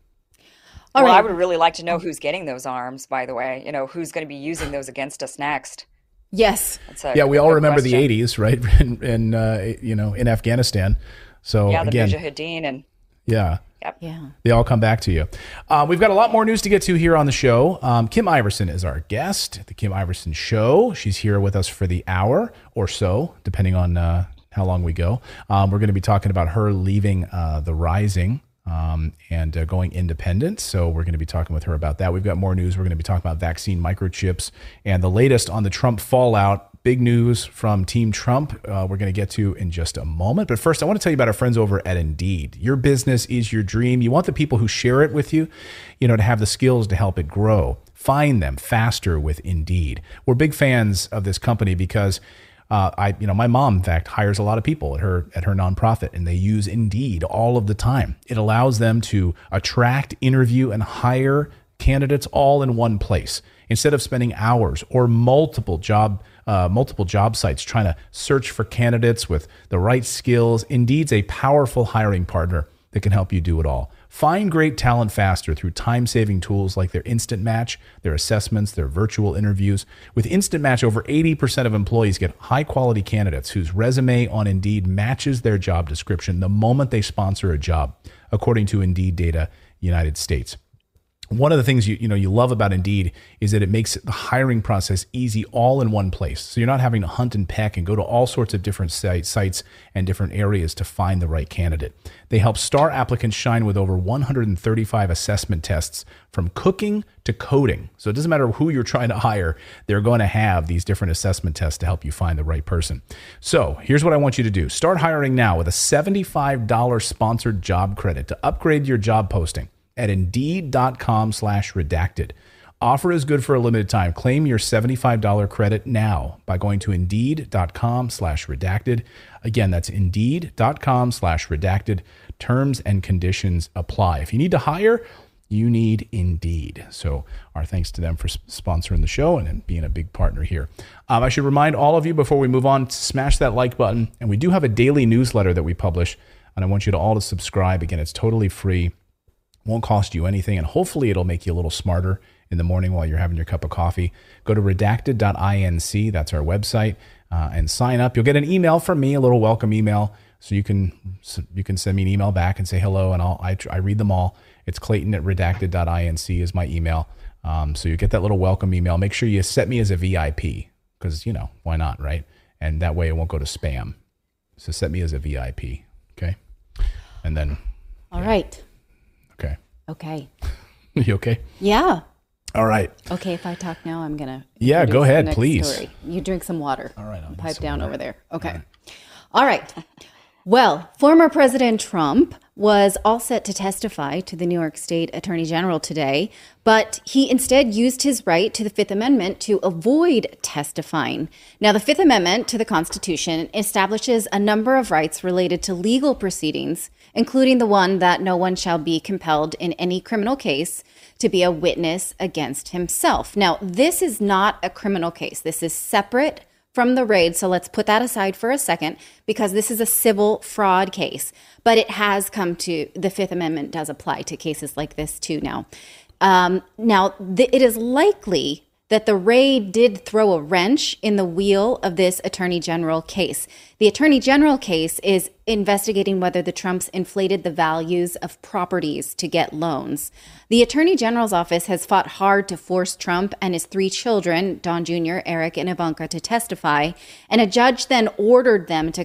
All well, right. I would really like to know who's getting those arms, by the way. You know, who's going to be using those against us next? Yes. That's yeah, we all remember question. the eighties, right? In, in uh, you know, in Afghanistan. So yeah, the again, Mujahideen and yeah. Yep. Yeah. They all come back to you. Uh, we've got a lot more news to get to here on the show. Um, Kim Iverson is our guest, the Kim Iverson Show. She's here with us for the hour or so, depending on uh, how long we go. Um, we're going to be talking about her leaving uh, The Rising um, and uh, going independent. So we're going to be talking with her about that. We've got more news. We're going to be talking about vaccine microchips and the latest on the Trump fallout. Big news from Team Trump uh, we're going to get to in just a moment. But first, I want to tell you about our friends over at Indeed. Your business is your dream. You want the people who share it with you, you know, to have the skills to help it grow. Find them faster with Indeed. We're big fans of this company because uh, I, you know, my mom, in fact, hires a lot of people at her at her nonprofit, and they use Indeed all of the time. It allows them to attract, interview, and hire candidates all in one place instead of spending hours or multiple job uh, multiple job sites trying to search for candidates with the right skills. Indeed's a powerful hiring partner that can help you do it all. Find great talent faster through time-saving tools like their Instant Match, their assessments, their virtual interviews. With Instant Match, over eighty percent of employees get high-quality candidates whose resume on Indeed matches their job description the moment they sponsor a job, according to Indeed Data United States. One of the things you you know you love about Indeed is that it makes the hiring process easy all in one place. So you're not having to hunt and peck and go to all sorts of different sites, sites and different areas to find the right candidate. They help star applicants shine with over one hundred thirty-five assessment tests from cooking to coding. So it doesn't matter who you're trying to hire, they're going to have these different assessment tests to help you find the right person. So here's what I want you to do. Start hiring now with a seventy-five dollars sponsored job credit to upgrade your job posting at Indeed.com slash redacted. Offer is good for a limited time. Claim your seventy-five dollars credit now by going to Indeed.com slash redacted. Again, that's Indeed.com slash redacted. Terms and conditions apply. If you need to hire, you need Indeed. So our thanks to them for sponsoring the show and being a big partner here. Um, I should remind all of you before we move on to smash that like button. And we do have a daily newsletter that we publish, and I want you to all to subscribe. Again, it's totally free. Won't cost you anything, and hopefully it'll make you a little smarter in the morning while you're having your cup of coffee. Go to redacted dot inc, that's our website, uh, and sign up. You'll get an email from me, a little welcome email, so you can you can send me an email back and say hello, and I'll, I, I read them all. It's Clayton at redacted dot inc is my email. Um, so you get that little welcome email. Make sure you set me as a V I P, because, you know, why not, right? And that way it won't go to spam. So set me as a V I P, okay? And then... All yeah. right. Okay. Okay. You okay? Yeah. All right. Okay, if I talk now, I'm going to... Yeah, go ahead, please. Story. You drink some water. All right. I'll pipe down water. over there. Okay. All right. All right. Well, former President Trump was all set to testify to the New York State Attorney General today, but he instead used his right to the Fifth Amendment to avoid testifying. Now, the Fifth Amendment to the Constitution establishes a number of rights related to legal proceedings, including the one that no one shall be compelled in any criminal case to be a witness against himself. Now, this is not a criminal case. This is separate from the raid. So let's put that aside for a second, because this is a civil fraud case, but it has come to, the Fifth Amendment does apply to cases like this too now. Um, now, th- it is likely that the raid did throw a wrench in the wheel of this Attorney General case. The Attorney General case is investigating whether the Trumps inflated the values of properties to get loans. The Attorney General's office has fought hard to force Trump and his three children, Don Junior, Eric, and Ivanka, to testify, and a judge then ordered them to con-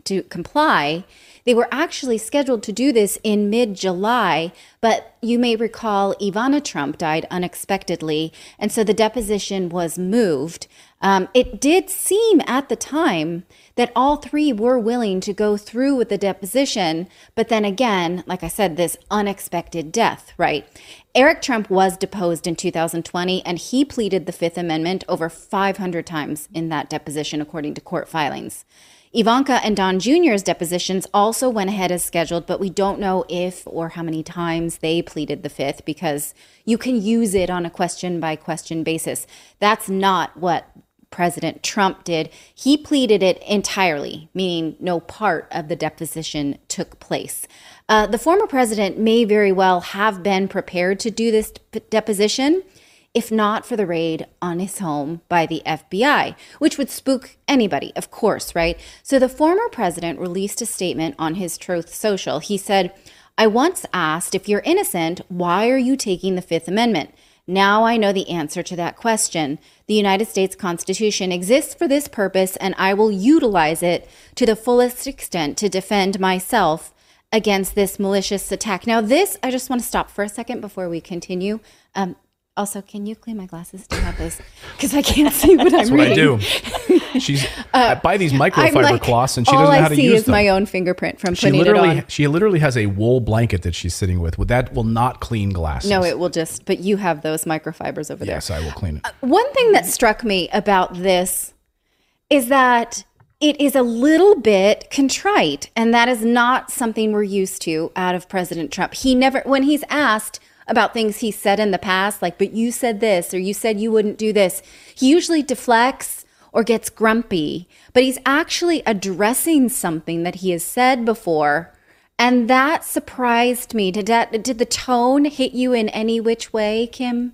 to comply. They were actually scheduled to do this in mid-July, but you may recall Ivana Trump died unexpectedly, and so the deposition was moved. Um, it did seem at the time that all three were willing to go through with the deposition, but then again, like I said, this unexpected death, right? Eric Trump was deposed in two thousand twenty, and he pleaded the Fifth Amendment over five hundred times in that deposition, according to court filings. Ivanka and Don Junior's depositions also went ahead as scheduled, but we don't know if or how many times they pleaded the Fifth, because you can use it on a question-by-question basis. That's not what President Trump did. He pleaded it entirely, meaning no part of the deposition took place. Uh, the former president may very well have been prepared to do this p- deposition, if not for the raid on his home by the F B I, which would spook anybody, of course, right? So the former president released a statement on his Truth Social. He said, "I once asked, if you're innocent, why are you taking the Fifth Amendment? Now I know the answer to that question. The United States Constitution exists for this purpose, and I will utilize it to the fullest extent to defend myself against this malicious attack." Now this, I just want to stop for a second before we continue. Um, Also, can you clean my glasses to have this? Because I can't see what I'm That's what reading. I do. She's uh, I buy these microfiber like, cloths, and she doesn't know how to use them. All I see is my own fingerprint from she putting it literally, on. She literally has a wool blanket that she's sitting with. That will not clean glasses. No, it will just, but you have those microfibers over yes, there. Yes, I will clean it. Uh, one thing that struck me about this is that it is a little bit contrite, and that is not something we're used to out of President Trump. He never, when he's asked about things he said in the past, like, but you said this, or you said you wouldn't do this, he usually deflects or gets grumpy, but he's actually addressing something that he has said before. And that surprised me. Did that, did the tone hit you in any which way, Kim?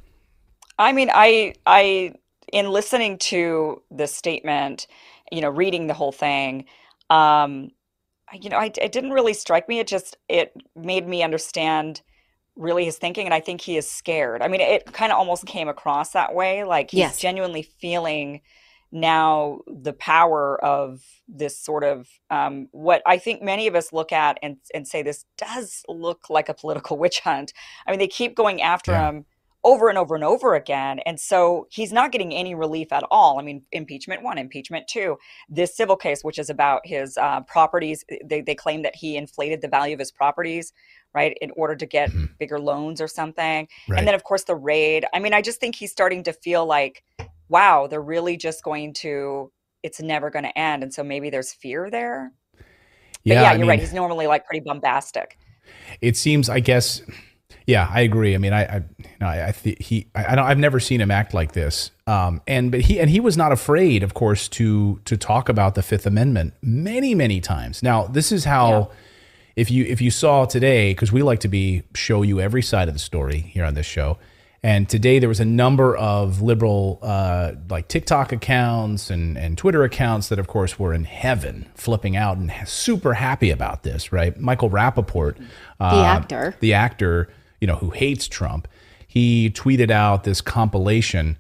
I mean, I, I, in listening to the statement, you know, reading the whole thing, um, you know, I, it didn't really strike me. It just, it made me understand really his thinking, and I think he is scared. I mean, it kind of almost came across that way, like he's yes. genuinely feeling now the power of this sort of um, what I think many of us look at and and say, this does look like a political witch hunt. I mean, they keep going after yeah. him over and over and over again, and so he's not getting any relief at all. I mean, impeachment one, impeachment two, this civil case, which is about his uh, properties. They they claim that he inflated the value of his properties, right, in order to get mm-hmm. bigger loans or something. Right. And then, of course, the raid. I mean, I just think he's starting to feel like, wow, they're really just going to, it's never going to end. And so maybe there's fear there. Yeah, but yeah, I you're mean, right. He's normally like pretty bombastic. It seems, I guess, yeah, I agree. I mean, I, I you know, I, I th- he, I, I don't, I've never seen him act like this. Um, and but he and he was not afraid, of course, to to talk about the Fifth Amendment many, many times. Now, this is how. Yeah. If you if you saw today, because we like to be show you every side of the story here on this show, and today there was a number of liberal uh, like TikTok accounts and, and Twitter accounts that, of course, were in heaven, flipping out and super happy about this, right? Michael Rappaport, uh, the actor, the actor, you know, who hates Trump, he tweeted out this compilation.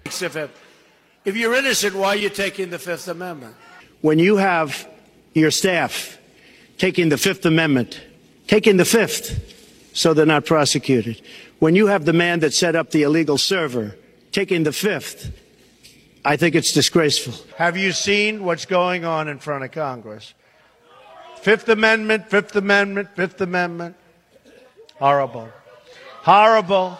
If you're innocent, why are you taking the Fifth Amendment? When you have your staff taking the Fifth Amendment, taking the Fifth, so they're not prosecuted. When you have the man that set up the illegal server taking the Fifth, I think it's disgraceful. Have you seen what's going on in front of Congress? Fifth Amendment, Fifth Amendment, Fifth Amendment. Horrible. Horrible.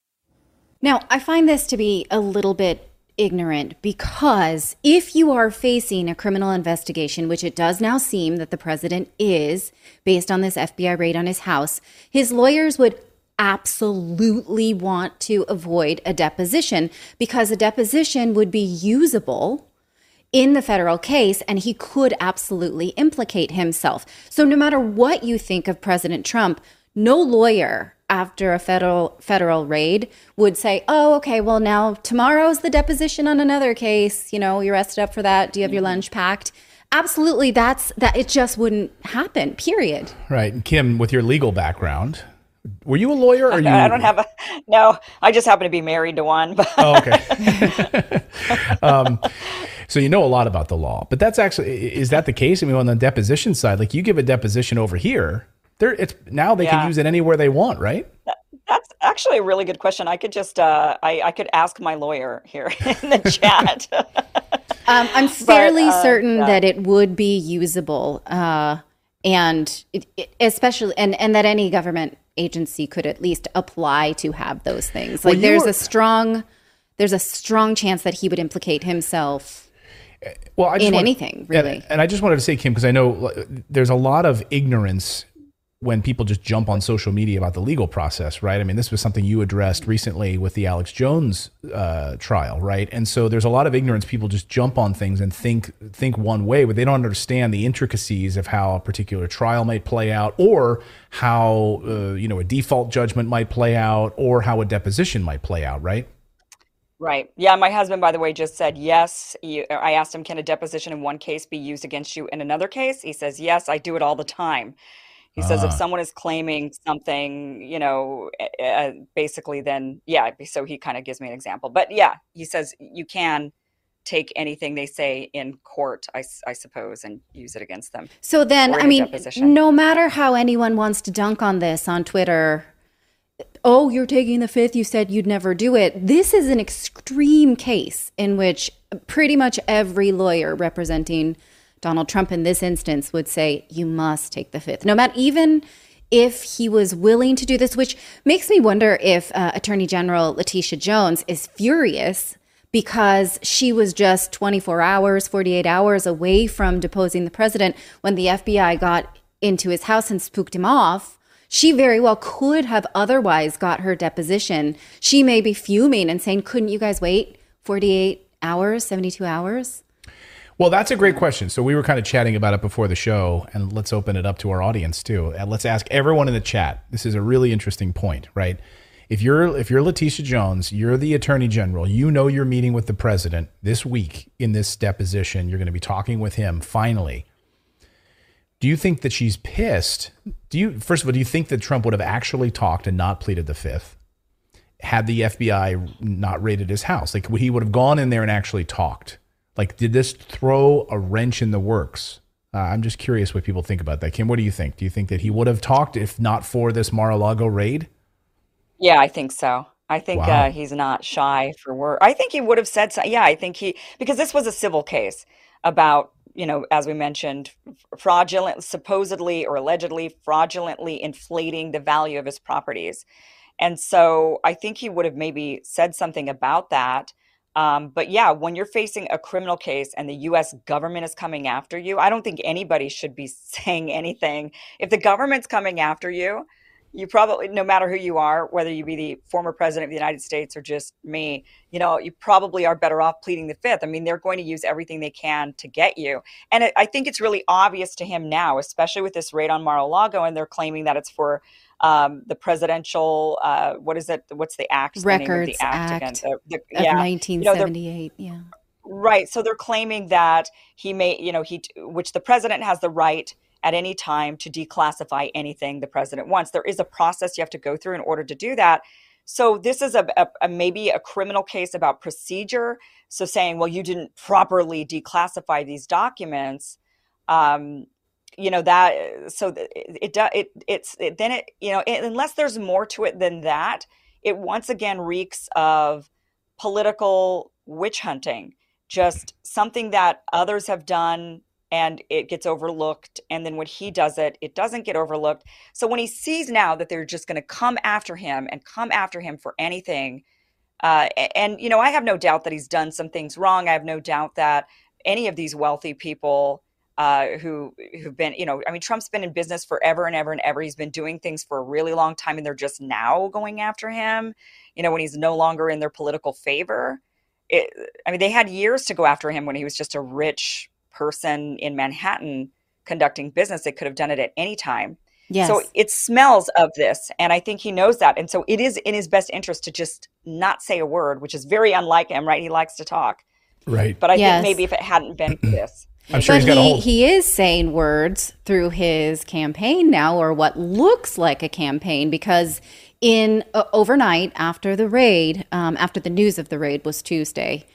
Now, I find this to be a little bit ignorant, because if you are facing a criminal investigation, which it does now seem that the president is, based on this F B I raid on his house, his lawyers would absolutely want to avoid a deposition, because a deposition would be usable in the federal case, and he could absolutely implicate himself. So no matter what you think of President Trump, no lawyer after a federal federal raid would say, oh, okay, well, now tomorrow's the deposition on another case. You know, you're rested up for that. Do you have your lunch packed? Absolutely. That's that. It just wouldn't happen, period. Right. And Kim, with your legal background, were you a lawyer? Or I, you... I don't have a, no, I just happen to be married to one. But oh, okay. um, So you know a lot about the law, but that's actually, is that the case? I mean, on the deposition side, like you give a deposition over here, there it's now they Yeah. can use it anywhere they want, right? That, that's actually a really good question. I could just, uh, I, I could ask my lawyer here in the chat. Um, I'm fairly uh, certain yeah. that it would be usable, uh, and it, it, especially, and, and that any government agency could at least apply to have those things. Like Well, you there's were- a strong, there's a strong chance that he would implicate himself. Well, I just in want- anything, really. And, and I just wanted to say, Kim, because I know uh, there's a lot of ignorance when people just jump on social media about the legal process, right? I mean, this was something you addressed recently with the Alex Jones uh, trial, right? And so there's a lot of ignorance. People just jump on things and think think one way, but they don't understand the intricacies of how a particular trial might play out, or how uh, you know a default judgment might play out, or how a deposition might play out, right? Right. Yeah. My husband, by the way, just said yes. You, I asked him, can a deposition in one case be used against you in another case? He says, yes, I do it all the time. He says, if Ah. someone is claiming something, you know, uh, basically then, yeah. So he kind of gives me an example. But yeah, he says you can take anything they say in court, I, s- I suppose, and use it against them. So then, Or in I a mean, deposition. no matter how anyone wants to dunk on this on Twitter, oh, you're taking the fifth, you said you'd never do it. This is an extreme case in which pretty much every lawyer representing Donald Trump in this instance would say, you must take the fifth. No matter, even if he was willing to do this, which makes me wonder if uh, Attorney General Letitia Jones is furious because she was just twenty-four hours, forty-eight hours away from deposing the president when the F B I got into his house and spooked him off. She very well could have otherwise got her deposition. She may be fuming and saying, couldn't you guys wait forty-eight hours, seventy-two hours? Well, that's a great question. So we were kind of chatting about it before the show, and let's open it up to our audience too. And let's ask everyone in the chat. This is a really interesting point, right? If you're if you're Letitia Jones, you're the Attorney General, you know you're meeting with the president this week in this deposition. You're going to be talking with him finally. Do you think that she's pissed? Do you first of all, do you think that Trump would have actually talked and not pleaded the fifth had the F B I not raided his house? Like he would have gone in there and actually talked. Like, did this throw a wrench in the works? Uh, I'm just curious what people think about that. Kim, what do you think? Do you think that he would have talked if not for this Mar-a-Lago raid? Yeah, I think so. I think Wow. uh, he's not shy for word. I think he would have said so. Yeah, I think he, because this was a civil case about, you know, as we mentioned, fraudulent, supposedly or allegedly fraudulently inflating the value of his properties. And so I think he would have maybe said something about that. Um, but yeah, when you're facing a criminal case and the U S government is coming after you, I don't think anybody should be saying anything. If the government's coming after you, you probably, no matter who you are, whether you be the former president of the United States or just me, you know, you probably are better off pleading the fifth. I mean, they're going to use everything they can to get you. And it, I think it's really obvious to him now, especially with this raid on Mar-a-Lago, and they're claiming that it's for um, the presidential, uh, what is it? What's the act? The name of Records the act, Act against the, the, Of yeah. nineteen You know, they're- seventy-eight, yeah. Right. So they're claiming that he may, you know, he, which the president has the right at any time to declassify anything the president wants. There is a process you have to go through in order to do that. So this is a, a, a maybe a criminal case about procedure. So saying, well, you didn't properly declassify these documents, um, you know, that, so it, it, it it's, it, then it, you know, it, unless there's more to it than that, it once again reeks of political witch hunting, just something that others have done and it gets overlooked. And then when he does it, it doesn't get overlooked. So when he sees now that they're just going to come after him and come after him for anything, uh, and, you know, I have no doubt that he's done some things wrong. I have no doubt that any of these wealthy people uh, who, who've been, you know, I mean, Trump's been in business forever and ever and ever. He's been doing things for a really long time, and they're just now going after him, you know, when he's no longer in their political favor. It, I mean, they had years to go after him when he was just a rich person in Manhattan conducting business. They could have done it at any time. Yes. So it smells of this. And I think he knows that. And so it is in his best interest to just not say a word, which is very unlike him, right? He likes to talk. Right. But I Yes. think maybe if it hadn't been for this. I'm sure But he's got a he, whole. he is saying words through his campaign now, or what looks like a campaign, because in uh, overnight after the raid, um, after the news of the raid was Tuesday,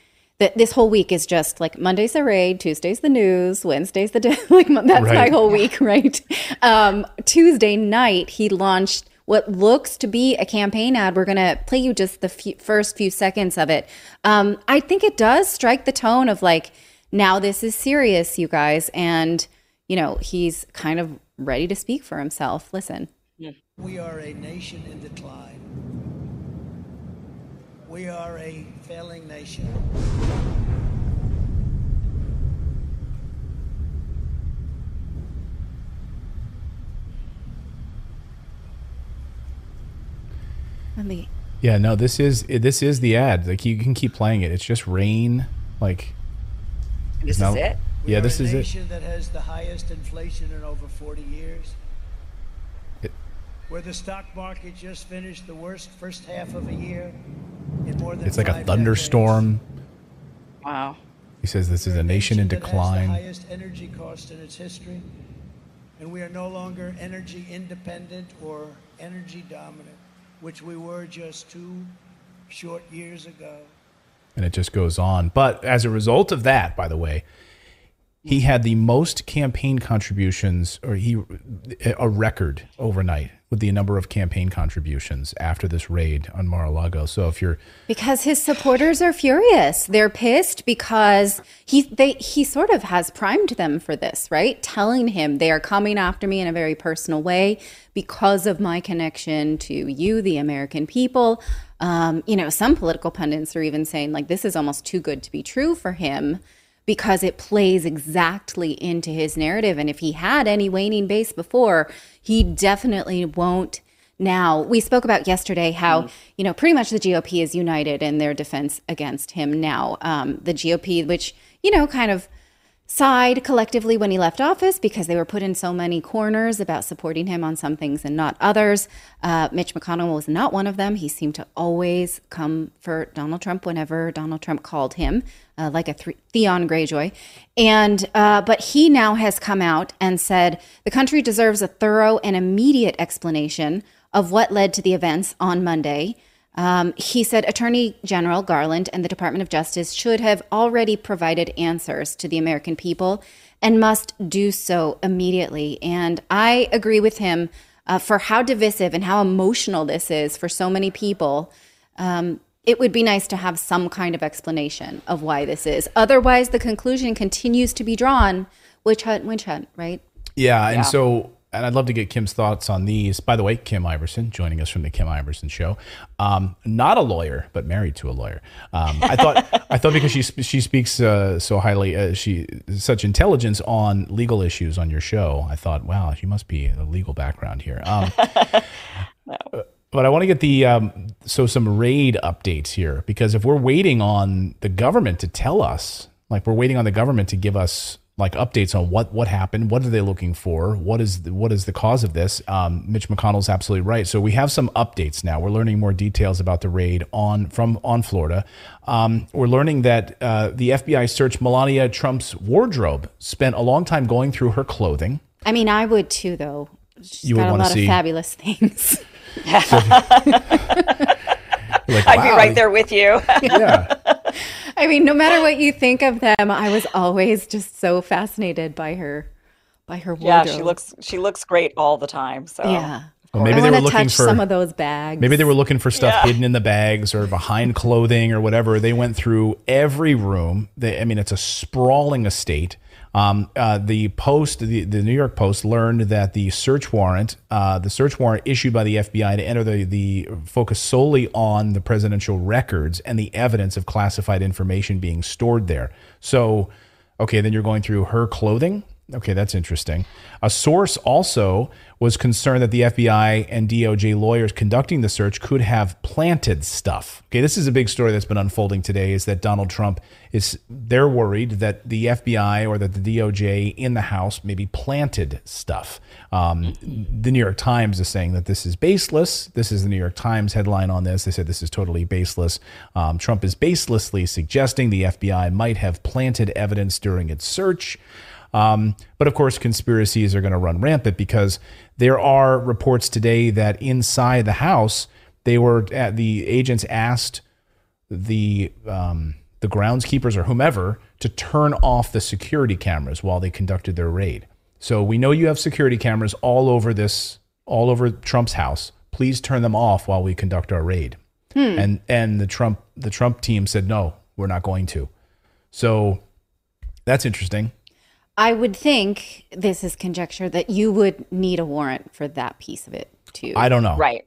th- this whole week is just like Monday's the raid, Tuesday's the news, Wednesday's the day. Like that's Right. my whole week, right? Um, Tuesday night, he launched what looks to be a campaign ad. We're going to play you just the few, first few seconds of it. Um, I think it does strike the tone of like, now this is serious, you guys. And, you know, he's kind of ready to speak for himself. Listen. We are a nation in decline. We are a failing nation. Let me. Yeah, no, this is this is the ad. Like you can keep playing it. It's just rain. Like This no, is it? Yeah, We this are a is it. nation that has the highest inflation in over forty years. It- Where the stock market just finished the worst first half of a year in more than It's like a five thunderstorm. Wow. He says this is decades. a nation in that has decline. the highest energy cost in its history, and we are no longer energy independent or energy dominant, which we were just two short years ago. And it just goes on. But as a result of that, by the way, he had the most campaign contributions, or he a record overnight with the number of campaign contributions after this raid on Mar-a-Lago. So if you're Because his supporters are furious. They're pissed because he they he sort of has primed them for this, right? Telling him they are coming after me in a very personal way because of my connection to you, the American people. Um, you know, some political pundits are even saying like this is almost too good to be true for him because it plays exactly into his narrative. And if he had any waning base before, he definitely won't now. We spoke about yesterday how, you know, pretty much the G O P is united in their defense against him now. Um, the G O P, which, you know, kind of sighed collectively when he left office because they were put in so many corners about supporting him on some things and not others. Uh, Mitch McConnell was not one of them. He seemed to always come for Donald Trump whenever Donald Trump called him, uh, like a th- Theon Greyjoy. And uh, but he now has come out and said the country deserves a thorough and immediate explanation of what led to the events on Monday. Um, he said Attorney General Garland and the Department of Justice should have already provided answers to the American people and must do so immediately. And I agree with him uh, for how divisive and how emotional this is for so many people. Um, it would be nice to have some kind of explanation of why this is. Otherwise, the conclusion continues to be drawn, witch hunt, witch hunt, right? Yeah, and Yeah. so, and I'd love to get Kim's thoughts on these. By the way, Kim Iverson joining us from the Kim Iverson Show. Um, not a lawyer, but married to a lawyer. Um, I thought, I thought because she sp- she speaks uh, so highly, uh, she such intelligence on legal issues on your show. I thought, wow, she must be a legal background here. Um, No. But I want to get the um, so some raid updates here, because if we're waiting on the government to tell us, like we're waiting on the government to give us like updates on what what happened, what are they looking for, what is the, what is the cause of this? Um, Mitch McConnell's absolutely right. So we have some updates now. We're learning more details about the raid on from on Florida. Um, we're learning that uh, the F B I searched Melania Trump's wardrobe, spent a long time going through her clothing. I mean, I would too, though. She's You would got a wanna lot see- of fabulous things. Like, I'd be wow, right there with you. Yeah. I mean, no matter what you think of them, I was always just so fascinated by her, by her wardrobe. Yeah, she looks she looks great all the time. So Yeah. Well, maybe I they were want to looking touch for some of those bags. Maybe they were looking for stuff Yeah. hidden in the bags or behind clothing or whatever. They went through every room. They, I mean, it's a sprawling estate. Um, uh, the Post, the, the New York Post, learned that the search warrant, uh, the search warrant issued by the F B I to enter the the focus solely on the presidential records and the evidence of classified information being stored there. So, okay, then you're going through her clothing. Okay, that's interesting. A source also was concerned that the F B I and D O J lawyers conducting the search could have planted stuff. Okay, this is a big story that's been unfolding today, is that Donald Trump is, they're worried that the F B I or that the D O J in the House maybe planted stuff. Um, the New York Times is saying that this is baseless. This is the New York Times headline on this. They said this is totally baseless. Um, Trump is baselessly suggesting the F B I might have planted evidence during its search. Um, but of course, conspiracies are going to run rampant because there are reports today that inside the house, they were at the agents asked the um, the groundskeepers or whomever to turn off the security cameras while they conducted their raid. So we know you have security cameras all over this, all over Trump's house. Please turn them off while we conduct our raid. Hmm. And and the Trump the Trump team said, no, we're not going to. So that's interesting. I would think, this is conjecture, that you would need a warrant for that piece of it too. I don't know. Right.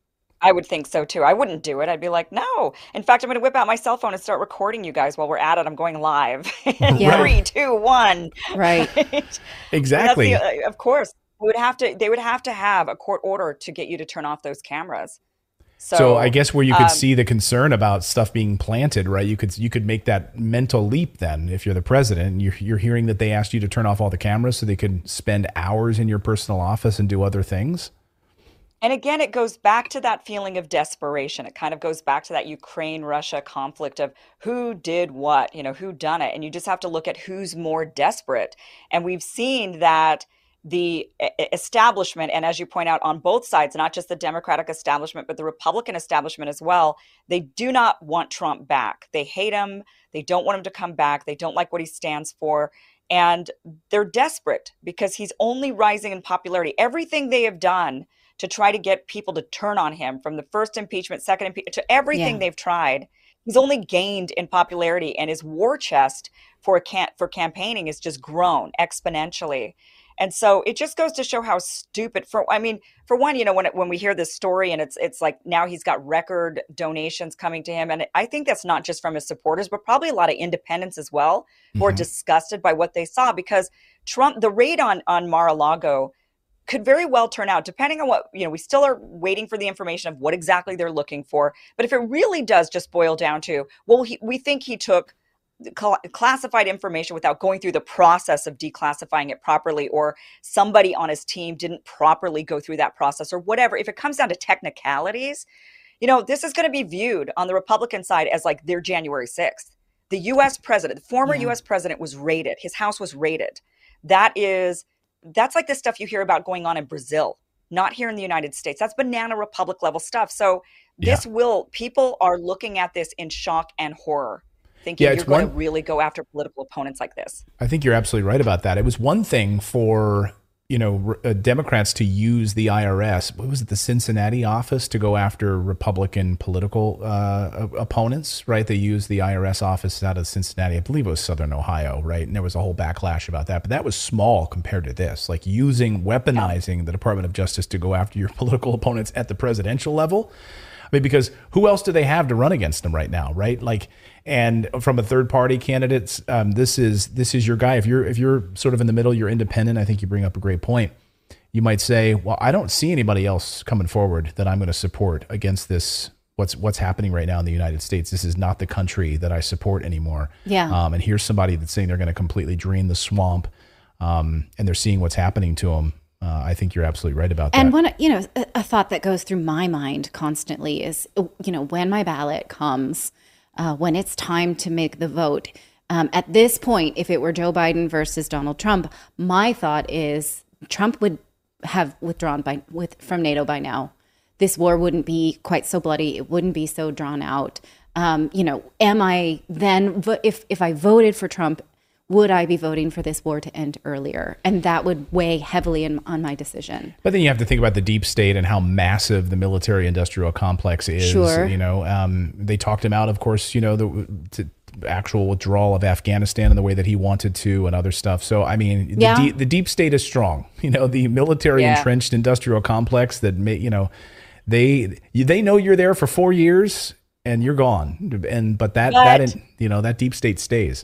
I would think so too. I wouldn't do it. I'd be like, no. In fact, I'm going to whip out my cell phone and start recording you guys while we're at it. I'm going live. Yeah. Three, two, one. Right. Exactly. The, of course, they would have to. They would have to have a court order to get you to turn off those cameras. So, so I guess where you could um, see the concern about stuff being planted, right? You could you could make that mental leap then if you're the president and you're, you're hearing that they asked you to turn off all the cameras so they could spend hours in your personal office and do other things. And again, it goes back to that feeling of desperation. It kind of goes back to that Ukraine-Russia conflict of who did what, you know, who done it. And you just have to look at who's more desperate. And we've seen that the establishment, and as you point out, on both sides, not just the Democratic establishment, but the Republican establishment as well, they do not want Trump back. They hate him. They don't want him to come back. They don't like what he stands for. And they're desperate because he's only rising in popularity. Everything they have done to try to get people to turn on him, from the first impeachment, second impeachment, to everything yeah. they've tried, he's only gained in popularity, and his war chest for a can- for campaigning has just grown exponentially. And so it just goes to show how stupid. For I mean, for one, you know, when it, when we hear this story, and it's it's like now he's got record donations coming to him, and I think that's not just from his supporters, but probably a lot of independents as well, mm-hmm. who are disgusted by what they saw, because Trump, the raid on on Mar-a-Lago could very well turn out, depending on what, you know, we still are waiting for the information of what exactly they're looking for. But if it really does just boil down to, well, he, we think he took classified information without going through the process of declassifying it properly, or somebody on his team didn't properly go through that process, or whatever. If it comes down to technicalities, you know, this is going to be viewed on the Republican side as like their January sixth. The U S president, the former yeah. U S president was raided. His house was raided. That is, that's like the stuff you hear about going on in Brazil, not here in the United States. That's banana republic level stuff. So this yeah. will, people are looking at this in shock and horror, thinking yeah, you're going one, to really go after political opponents like this. I think you're absolutely right about that. It was one thing for, you know, uh, Democrats to use the I R S, what was it, the Cincinnati office, to go after Republican political uh, opponents, right? They used the I R S office out of Cincinnati. I believe it was Southern Ohio, right? And there was a whole backlash about that. But that was small compared to this, like using, weaponizing yeah. the Department of Justice to go after your political opponents at the presidential level. I mean, because who else do they have to run against them right now, right? Like, and from a third party candidates, um, this is this is your guy. If you're if you're sort of in the middle, you're independent. I think you bring up a great point. You might say, well, I don't see anybody else coming forward that I'm going to support against this. What's what's happening right now in the United States? This is not the country that I support anymore. Yeah. Um, and here's somebody that's saying they're going to completely drain the swamp, um, and they're seeing what's happening to them. Uh, I think you're absolutely right about that. And one, you know, a, a thought that goes through my mind constantly is, you know, when my ballot comes, uh, when it's time to make the vote. Um, at this point, if it were Joe Biden versus Donald Trump, my thought is Trump would have withdrawn by with from NATO by now. This war wouldn't be quite so bloody. It wouldn't be so drawn out. Um, you know, am I then, if if I voted for Trump, would I be voting for this war to end earlier? And that would weigh heavily in, on my decision. But then you have to think about the deep state and how massive the military industrial complex is. Sure. You know, um, they talked him out, of course, you know, the to, actual withdrawal of Afghanistan in the way that he wanted to and other stuff. So, I mean, the, yeah. deep, the deep state is strong. You know, the military yeah. entrenched industrial complex that, may, you know, they they know you're there for four years and you're gone. And but that, but, that you know, that deep state stays.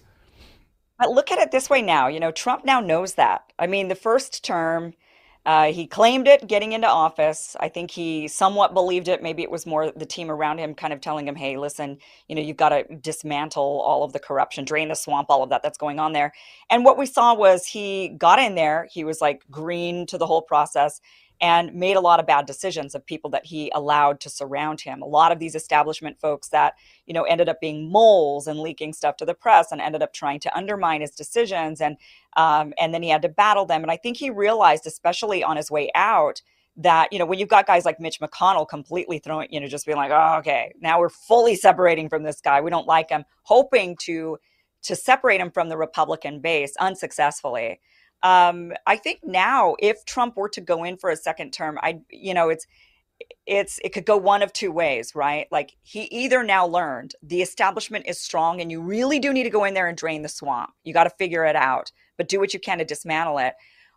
But look at it this way now, you know, Trump now knows that. I mean, the first term, uh, he claimed it getting into office. I think he somewhat believed it. Maybe it was more the team around him kind of telling him, hey, listen, you know, you've got to dismantle all of the corruption, drain the swamp, all of that that's going on there. And what we saw was he got in there. He was like green to the whole process and made a lot of bad decisions of people that he allowed to surround him. A lot of these establishment folks that, you know, ended up being moles and leaking stuff to the press and ended up trying to undermine his decisions. And um, and then he had to battle them. And I think he realized, especially on his way out, that, you know, when you've got guys like Mitch McConnell completely throwing, you know, just being like, oh, okay, now we're fully separating from this guy. We don't like him, hoping to to separate him from the Republican base unsuccessfully. Um, I think now if Trump were to go in for a second term, I, you know, it's, it's, it could go one of two ways, right? Like he either now learned the establishment is strong and you really do need to go in there and drain the swamp. You got to figure it out, but do what you can to dismantle it.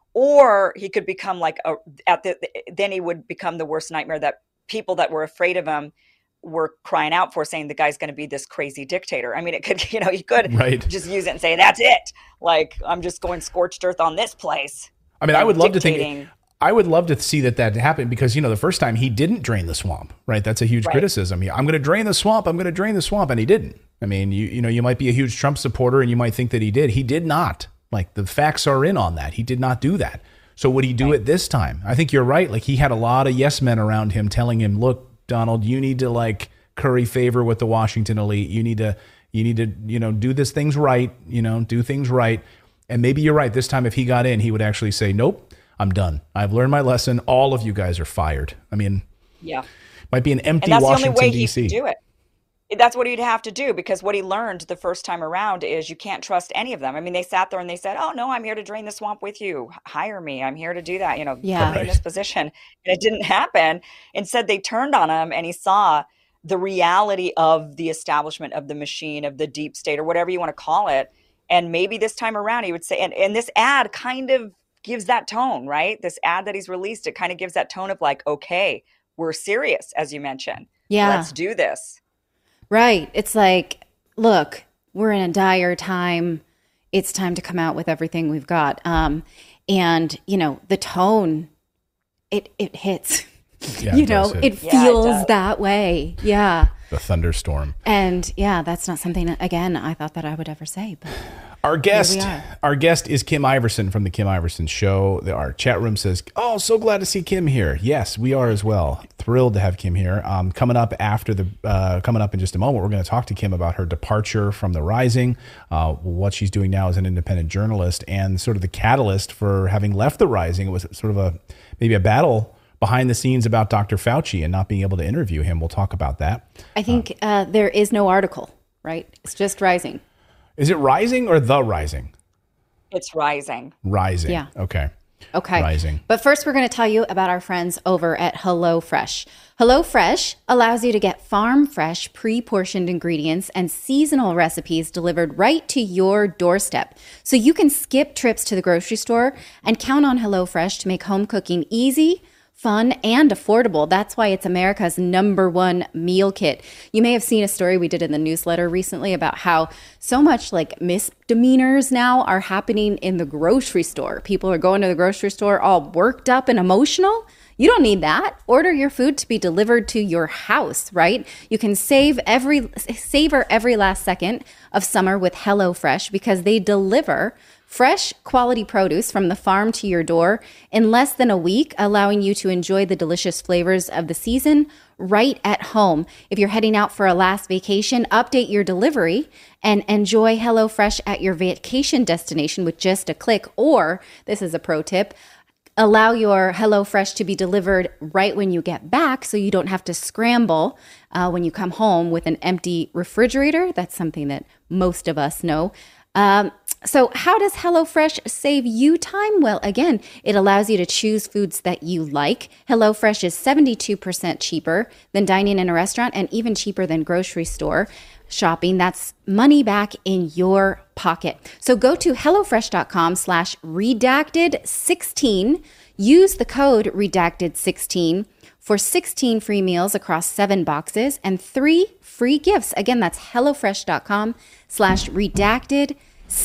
Or he could become like a, at the, then he would become the worst nightmare that people that were afraid of him were crying out for, saying the guy's going to be this crazy dictator. I mean, it could, you know, he could right. just use it and say, that's it. Like, I'm just going scorched earth on this place. I mean, I would love dictating. to think, I would love to see that that happen because, you know, the first time he didn't drain the swamp, right? That's a huge right. criticism. I'm going to drain the swamp. I'm going to drain the swamp. And he didn't. I mean, you, you know, you might be a huge Trump supporter and you might think that he did. He did not. Like the facts are in on that. He did not do that. So would he do right. it this time? I think you're right. Like he had a lot of yes men around him telling him, look, Donald, you need to like curry favor with the Washington elite. You need to, you need to, you know, do this things right, you know, do things right. And maybe you're right. This time, if he got in, he would actually say, nope, I'm done. I've learned my lesson. All of you guys are fired. I mean, yeah, might be an empty and that's Washington, the only way D C. He could do it. That's what he'd have to do, because what he learned the first time around is you can't trust any of them. I mean, they sat there and they said, oh, no, I'm here to drain the swamp with you. Hire me. I'm here to do that. You know, Yeah. put me in Right. this position. And it didn't happen. Instead, they turned on him and he saw the reality of the establishment, of the machine, of the deep state, or whatever you want to call it. And maybe this time around he would say, and, and this ad kind of gives that tone, right? This ad that he's released, it kind of gives that tone of like, okay, we're serious, as you mentioned. Yeah. Let's do this. Right. It's like, look, we're in a dire time. It's time to come out with everything we've got. Um, and, you know, the tone, it, it hits. Yeah, you it know, does hit. it Yeah, it feels does. that way. Yeah. The thunderstorm. And yeah, that's not something, that, again, I thought that I would ever say. But Our guest, we are. our guest is Kim Iverson from the Kim Iverson Show. The- Our chat room says, "Oh, so glad to see Kim here." Yes, we are as well. Thrilled to have Kim here. Um, coming up after the, uh, coming up in just a moment, we're going to talk to Kim about her departure from The Rising, uh, what she's doing now as an independent journalist, and sort of the catalyst for having left The Rising. It was sort of a maybe a battle behind the scenes about Doctor Fauci and not being able to interview him. We'll talk about that. I think uh, there is no article, right? It's just Rising. Is it Rising or The Rising? It's rising. Rising. Yeah. Okay. Okay. Rising. But first, we're going to tell you about our friends over at HelloFresh. HelloFresh allows you to get farm fresh, pre-portioned ingredients and seasonal recipes delivered right to your doorstep. So you can skip trips to the grocery store and count on HelloFresh to make home cooking easy, fun, and affordable. That's why it's America's number one meal kit. You may have seen a story we did in the newsletter recently about how so much like misdemeanors now are happening in the grocery store. People are going to the grocery store all worked up and emotional. You don't need that. Order your food to be delivered to your house, right? You can save every savor every last second of summer with HelloFresh because they deliver fresh, quality produce from the farm to your door in less than a week, allowing you to enjoy the delicious flavors of the season right at home. If you're heading out for a last vacation, update your delivery and enjoy HelloFresh at your vacation destination with just a click. Or, this is a pro tip, allow your HelloFresh to be delivered right when you get back so you don't have to scramble uh, when you come home with an empty refrigerator. That's something that most of us know. Um, so how does HelloFresh save you time? Well, again, it allows you to choose foods that you like. HelloFresh is seventy-two percent cheaper than dining in a restaurant and even cheaper than grocery store shopping. That's money back in your pocket. So go to HelloFresh.com slash redacted 16. Use the code redacted sixteen for sixteen free meals across seven boxes and three free gifts. Again, that's HelloFresh.com slash redacted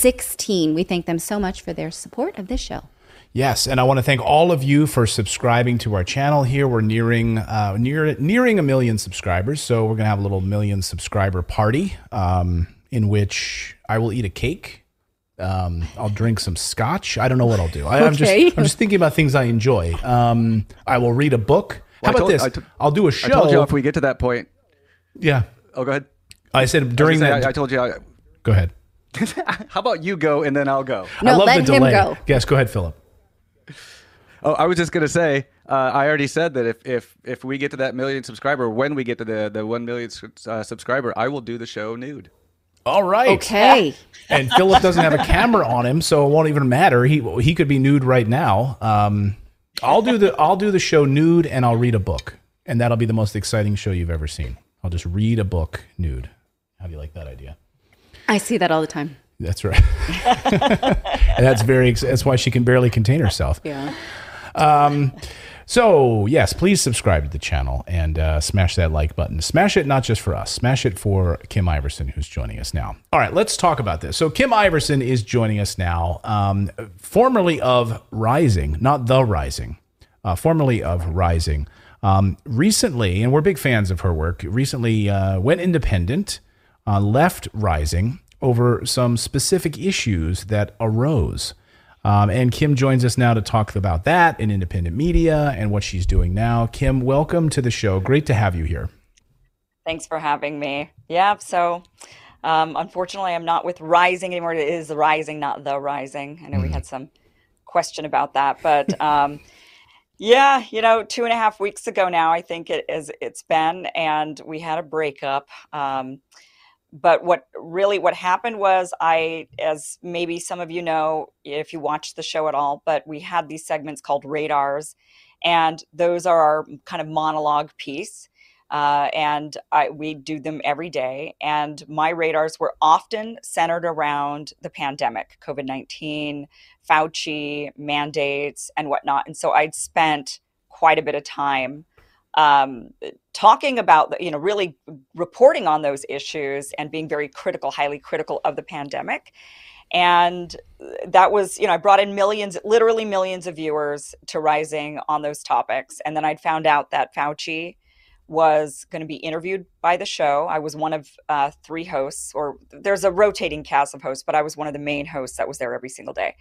16. We thank them so much for their support of this show. Yes, and I want to thank all of you for subscribing to our channel here. We're nearing uh, near nearing a million subscribers, so we're going to have a little million subscriber party um, in which I will eat a cake. Um, I'll drink some scotch. I don't know what I'll do. I, I'm just Okay. I'm just thinking about things I enjoy. Um, I will read a book. How Well, I about told- this? I t- I'll do a show. I told you if we get to that point. yeah, Oh, go ahead. I said during I, was that. gonna say, I, I told you. I, go ahead. how about you go and then I'll go? No, I love let the him delay. go. Yes, go ahead, Philip. Oh, I was just gonna say. Uh, I already said that if, if if we get to that million subscriber, when we get to the, the one million uh, subscriber, I will do the show nude. All right. Okay. And Philip doesn't have a camera on him, so it won't even matter. He he could be nude right now. Um, I'll do the I'll do the show nude, and I'll read a book, and that'll be the most exciting show you've ever seen. I'll just read a book nude. How do you like that idea? I see that all the time. That's right. And that's very. That's why she can barely contain herself. Yeah. Um, so yes, please subscribe to the channel and uh, smash that like button. Smash it not just for us, smash it for Kim Iverson, who's joining us now. All right, let's talk about this. So Kim Iverson is joining us now, um, formerly of Rising, not The Rising, uh, formerly of Rising. Um, recently, and we're big fans of her work, recently uh, went independent, uh, left Rising over some specific issues that arose. Um, and Kim joins us now to talk about that in independent media and what she's doing now. Kim, welcome to the show. Great to have you here. Thanks for having me. Yeah, so um, unfortunately, I'm not with Rising anymore. It is Rising, not The Rising. I know mm. we had some question about that, but um, yeah, you know, two and a half weeks ago now, I think it is. It's been, and we had a breakup. Um, But what really what happened was I, as maybe some of you know, if you watch the show at all, but we had these segments called Radars, and those are our kind of monologue piece. Uh, and I, we do them every day. And my radars were often centered around the pandemic, COVID nineteen, Fauci, mandates, and whatnot. And so I'd spent quite a bit of time um, talking about, you know, really reporting on those issues and being very critical, highly critical of the pandemic. And that was, you know, I brought in millions, literally millions of viewers to Rising on those topics. And then I'd found out that Fauci was going to be interviewed by the show. I was one of uh, three hosts, or there's a rotating cast of hosts, but I was one of the main hosts that was there every single day.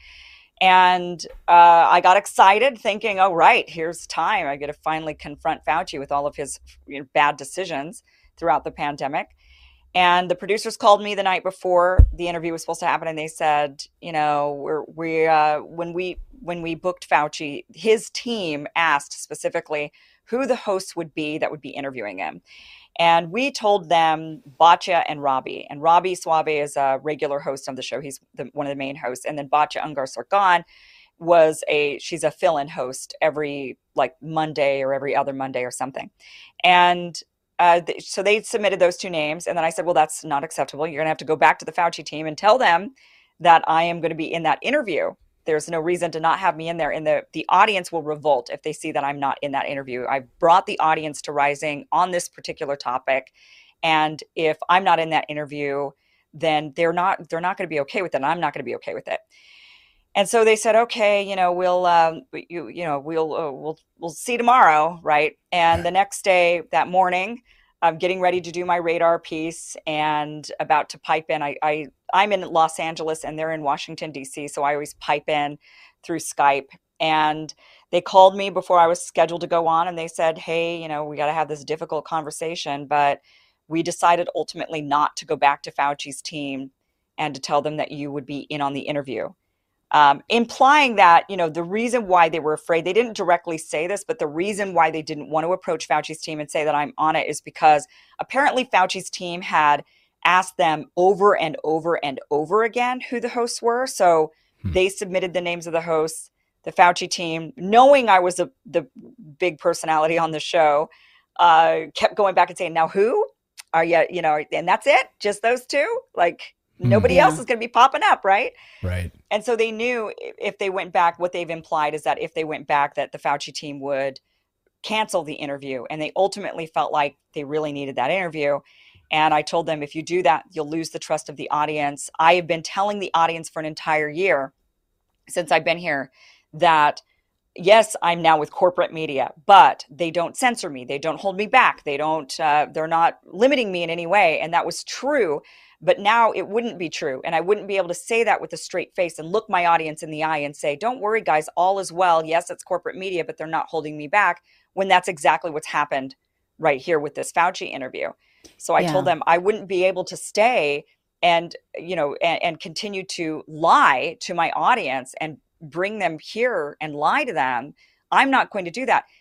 And uh, I got excited thinking, oh, right, here's time. I get to finally confront Fauci with all of his, you know, bad decisions throughout the pandemic. And the producers called me the night before the interview was supposed to happen, and they said, you know, we're, we uh, when we when we booked Fauci, his team asked specifically who the hosts would be that would be interviewing him. And we told them Batya and Robbie. And Robbie Suave is a regular host of the show. He's the, one of the main hosts. And then Batya Ungar-Sargon was a, she's a fill-in host every like Monday or every other Monday or something. And uh, th- so they submitted those two names. And then I said, well, that's not acceptable. You're going to have to go back to the Fauci team and tell them that I am going to be in that interview. There's no reason to not have me in there. And the, the audience will revolt if they see that I'm not in that interview. I brought the audience to Rising on this particular topic. And if I'm not in that interview, then they're not, they're not going to be okay with it. And I'm not going to be okay with it. And so they said, okay, you know, we'll, um, you, you know, we'll, uh, we'll, we'll see tomorrow. Right. And the next day, that morning, I'm getting ready to do my radar piece and about to pipe in. I, I, I'm in Los Angeles and they're in Washington, D C. So I always pipe in through Skype. And they called me before I was scheduled to go on. And they said, hey, you know, we got to have this difficult conversation. But we decided ultimately not to go back to Fauci's team and to tell them that you would be in on the interview. Um, implying that, you know, the reason why they were afraid, they didn't directly say this, but the reason why they didn't want to approach Fauci's team and say that I'm on it is because apparently Fauci's team had asked them over and over and over again who the hosts were. So hmm. they submitted the names of the hosts. The Fauci team, knowing I was a, the big personality on the show, uh, kept going back and saying, now who are you, you know, and that's it, just those two? Like, nobody yeah. else is going to be popping up, right? Right. And so they knew if they went back, what they've implied is that if they went back, that the Fauci team would cancel the interview. And they ultimately felt like they really needed that interview. And I told them, if you do that, you'll lose the trust of the audience. I have been telling the audience for an entire year since I've been here that, yes, I'm now with corporate media, but they don't censor me. They don't hold me back. They don't, uh, they're not limiting me in any way. And that was true. But now it wouldn't be true. And I wouldn't be able to say that with a straight face and look my audience in the eye and say, don't worry, guys, all is well. Yes, it's corporate media, but they're not holding me back, when that's exactly what's happened right here with this Fauci interview. So I yeah. told them I wouldn't be able to stay and, you know, and, and continue to lie to my audience and bring them here and lie to them. I'm not going to do that.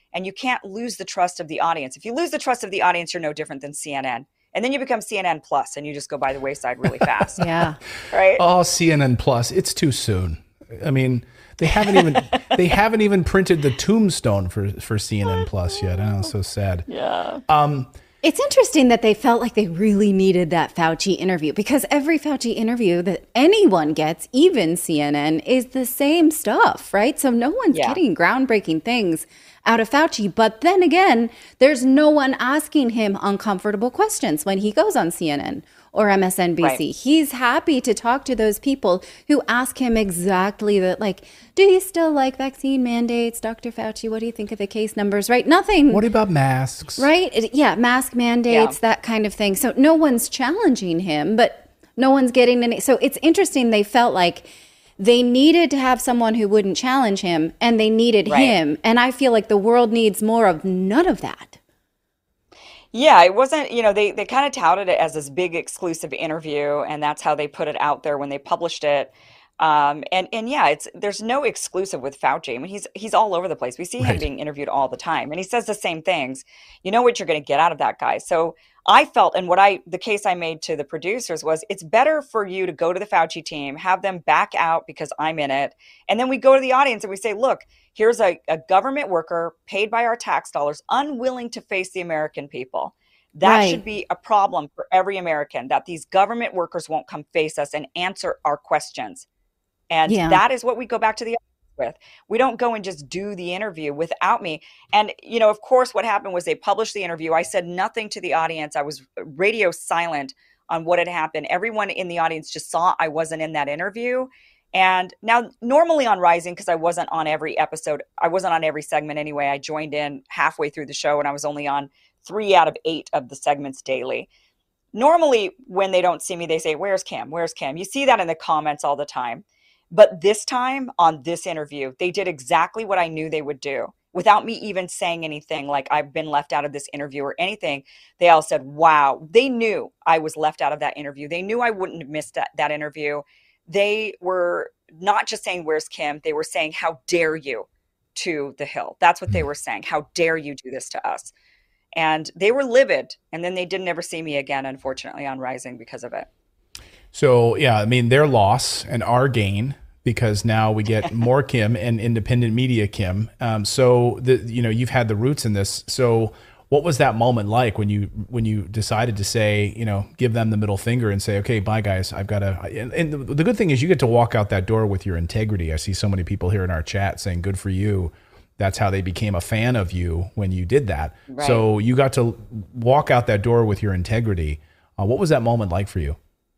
And you can't lose the trust of the audience. If you lose the trust of the audience, you're no different than C N N. And then you become C N N Plus and you just go by the wayside really fast. Yeah. Right? Oh, C N N Plus. It's too soon. I mean, they haven't even they haven't even printed the tombstone for, for C N N Plus yet. I know, it's so sad. Yeah. Um, It's interesting that they felt like they really needed that Fauci interview, because every Fauci interview that anyone gets, even C N N, is the same stuff, right? So no one's Yeah. getting groundbreaking things out of Fauci. But then again, there's no one asking him uncomfortable questions when he goes on C N N or M S N B C. Right. He's happy to talk to those people who ask him exactly that, like, do you still like vaccine mandates, Doctor Fauci? What do you think of the case numbers, right? Nothing. what about masks? Right? It- Yeah, mask mandates, Yeah. that kind of thing. So no one's challenging him, but no one's getting any. So it's interesting. They felt like they needed to have someone who wouldn't challenge him, and they needed Right. him. And I feel like the world needs more of none of that. Yeah, it wasn't, you know, they, they kind of touted it as this big exclusive interview, and that's how they put it out there when they published it. Um, and, and yeah, it's, there's no exclusive with Fauci. I mean, he's, he's all over the place. We see him Right. being interviewed all the time, and he says the same things. You know what you're going to get out of that guy. So I felt, and what I, the case I made to the producers was, it's better for you to go to the Fauci team, have them back out because I'm in it. And then we go to the audience and we say, look, here's a, a government worker paid by our tax dollars, unwilling to face the American people. That Right. should be a problem for every American, that these government workers won't come face us and answer our questions. And Yeah. that is what we go back to the audience with. We don't go and just do the interview without me. And, you know, of course, what happened was they published the interview. I said nothing to the audience. I was radio silent on what had happened. Everyone in the audience just saw I wasn't in that interview. And now, normally on Rising, because I wasn't on every episode, I wasn't on every segment anyway. I joined in halfway through the show, and I was only on three out of eight of the segments daily. Normally, when they don't see me, they say, "Where's Kim? Where's Kim?" You see that in the comments all the time. But this time on this interview, they did exactly what I knew they would do without me even saying anything like I've been left out of this interview or anything. They all said, wow, they knew I was left out of that interview. They knew I wouldn't have missed that, that interview. They were not just saying, "Where's Kim?" They were saying, "How dare you?" to the Hill. That's what they were saying. "How dare you do this to us?" And they were livid. And then they didn't ever see me again, unfortunately, on Rising because of it. So, yeah, I mean, their loss and our gain, because now we get more Kim and independent media Kim. Um, so, the, you know, you've had the roots in this. So what was that moment like when you when you decided to say, you know, give them the middle finger and say, okay, bye, guys, I've got to. And, and the, the good thing is you get to walk out that door with your integrity. I see so many people here in our chat saying, good for you. That's how they became a fan of you when you did that. Right. So you got to walk out that door with your integrity. Uh, what was that moment like for you?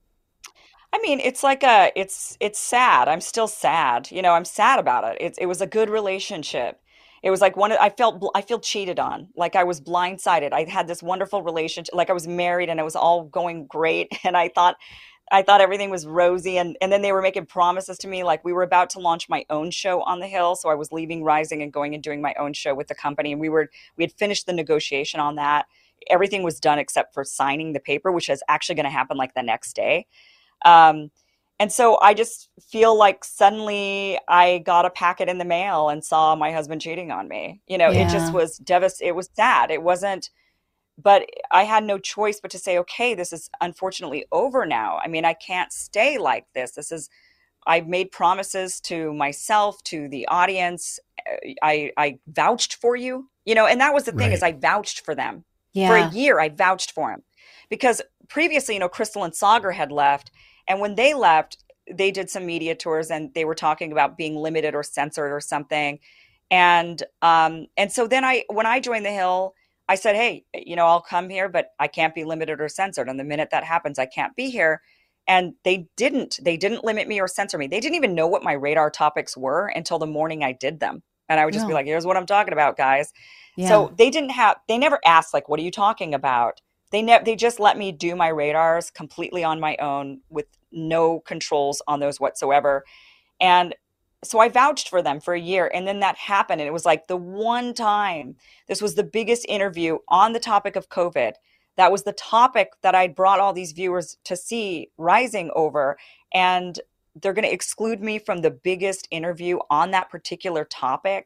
I mean, it's like a, it's, it's sad. I'm still sad. You know, I'm sad about it. It, it was a good relationship. It was like one, I felt, I feel cheated on. Like I was blindsided. I had this wonderful relationship. Like I was married and it was all going great. And I thought, I thought everything was rosy. And, and then they were making promises to me. Like we were about to launch my own show on the Hill. So I was leaving Rising and going and doing my own show with the company. And we were, we had finished the negotiation on that. Everything was done except for signing the paper, which is actually going to happen like the next day. Um, and so I just feel like suddenly I got a packet in the mail and saw my husband cheating on me. You know, Yeah. it just was devastating. It was sad. It wasn't, but I had no choice but to say, okay, this is unfortunately over now. I mean, I can't stay like this. This is, I've made promises to myself, to the audience. I, I vouched for you, you know, and that was the thing Right. is I vouched for them. Yeah. For a year, I vouched for him because previously, you know, Crystal and Sagar had left. And when they left, they did some media tours and they were talking about being limited or censored or something. And um, and so then I, when I joined the Hill, I said, hey, you know, I'll come here, but I can't be limited or censored. And the minute that happens, I can't be here. And they didn't. They didn't limit me or censor me. They didn't even know what my radar topics were until the morning I did them. And I would just be No. like, here's what I'm talking about, guys. Yeah. So they didn't have, they never asked, like, what are you talking about? They never, they just let me do my radars completely on my own with no controls on those whatsoever. And so I vouched for them for a year. And then that happened. And it was like the one time, this was the biggest interview on the topic of COVID. That was the topic that I brought all these viewers to see Rising over. And they're going to exclude me from the biggest interview on that particular topic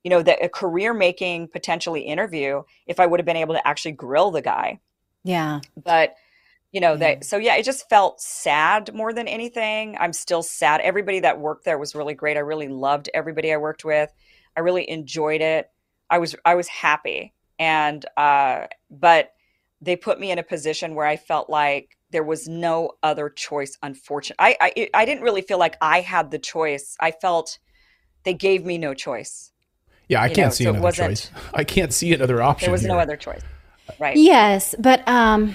you know, that a career making potentially interview if I would have been able to actually grill the guy. Yeah. But, you know, Yeah. that, so yeah, it just felt sad more than anything. I'm still sad. Everybody that worked there was really great. I really loved everybody I worked with. I really enjoyed it. I was, I was happy. And, uh, but they put me in a position where I felt like there was no other choice. Unfortunately, I, I, I didn't really feel like I had the choice. I felt they gave me no choice. Yeah, I You can't know, see so it another wasn't- choice. I can't see another option. There was no here. other choice. Right. Yes, but um,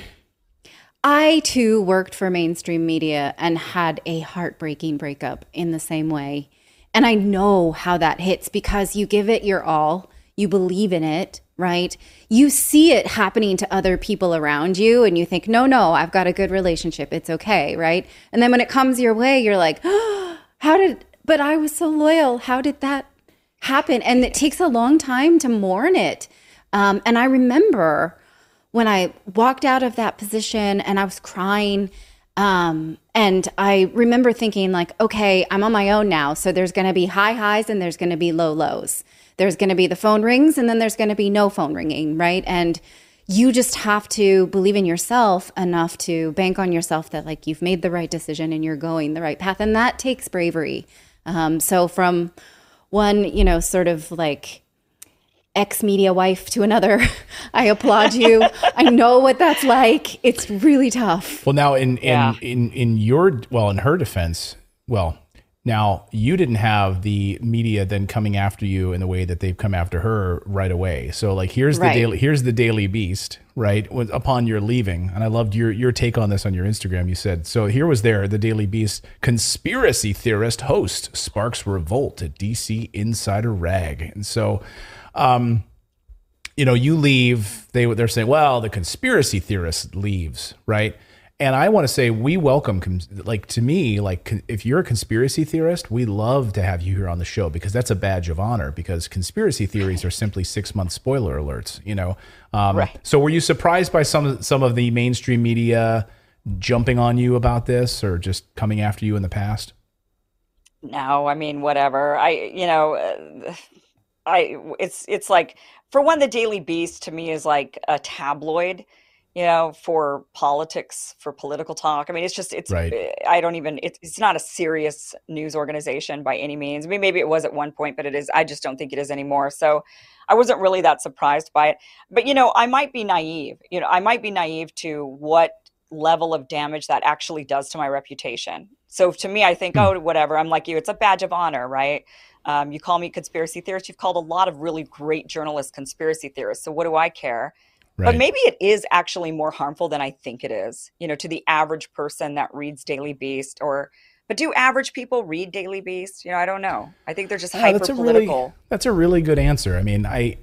I too worked for mainstream media and had a heartbreaking breakup in the same way. And I know how that hits because you give it your all, you believe in it, right? You see it happening to other people around you and you think, no, no, I've got a good relationship. It's okay, right? And then when it comes your way, you're like, oh, how did, but I was so loyal. How did that happen? And it takes a long time to mourn it. Um, and I remember when I walked out of that position and I was crying, um, and I remember thinking like, okay, I'm on my own now. So there's going to be high highs and there's going to be low lows. There's going to be the phone rings and then there's going to be no phone ringing, right? And you just have to believe in yourself enough to bank on yourself that like you've made the right decision and you're going the right path. And that takes bravery. Um, so from one, you know, sort of like ex-media wife to another, I applaud you. I know what that's like. It's really tough. Well, now in in, Yeah. in in your well, in her defense, well, now you didn't have the media then coming after you in the way that they've come after her right away. So like here's the Right. daily here's the Daily Beast, right? When, upon your leaving, and I loved your your take on this on your Instagram. You said so. Here was there the Daily Beast conspiracy theorist host sparks revolt at D C insider rag, and so. Um, you know, you leave, they, they're saying, well, the conspiracy theorist leaves, right? And I want to say we welcome, cons- like to me, like con- if you're a conspiracy theorist, we love to have you here on the show because that's a badge of honor because conspiracy theories are simply six month spoiler alerts, you know? Um, Right. So were you surprised by some, some of the mainstream media jumping on you about this or just coming after you in the past? No, I mean, whatever. I, you know, uh, I, it's, it's like, for one, the Daily Beast to me is like a tabloid, you know, for politics, for political talk. I mean, it's just, it's, Right. I don't even, it's, it's not a serious news organization by any means. I mean, maybe it was at one point, but it is, I just don't think it is anymore. So I wasn't really that surprised by it. But, you know, I might be naive, you know, I might be naive to what level of damage that actually does to my reputation. So to me, I think, oh, whatever, I'm like you, it's a badge of honor, right? Um, you call me conspiracy theorist. You've called a lot of really great journalists conspiracy theorists. So what do I care? Right. But maybe it is actually more harmful than I think it is, you know, to the average person that reads Daily Beast or, but do average people read Daily Beast? You know, I don't know. I think they're just Yeah, hyper that's a political. really that's a really good answer. I mean, I,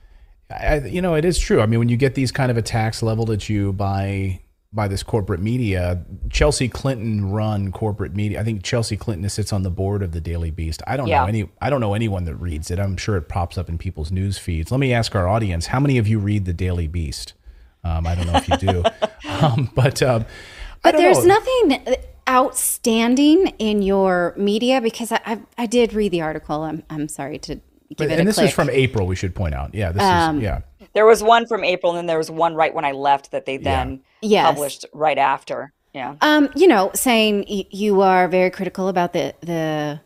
I, you know, it is true. I mean, when you get these kind of attacks leveled at you by by this corporate media, Chelsea Clinton run corporate media. I think Chelsea Clinton sits on the board of the Daily Beast. I don't Yeah. know any. I don't know anyone that reads it. I'm sure it pops up in people's news feeds. Let me ask our audience: how many of you read the Daily Beast? Um, I don't know if you do, um, but um, I But don't there's know. nothing outstanding in your media because I, I, I did read the article. I'm, I'm sorry to give But- it a and this click. is from April. We should point out. Yeah, this Um, is yeah. There was one from April, and then there was one right when I left that they then Yes. published right after. Yeah. Um, you know, saying y- you are very critical about the the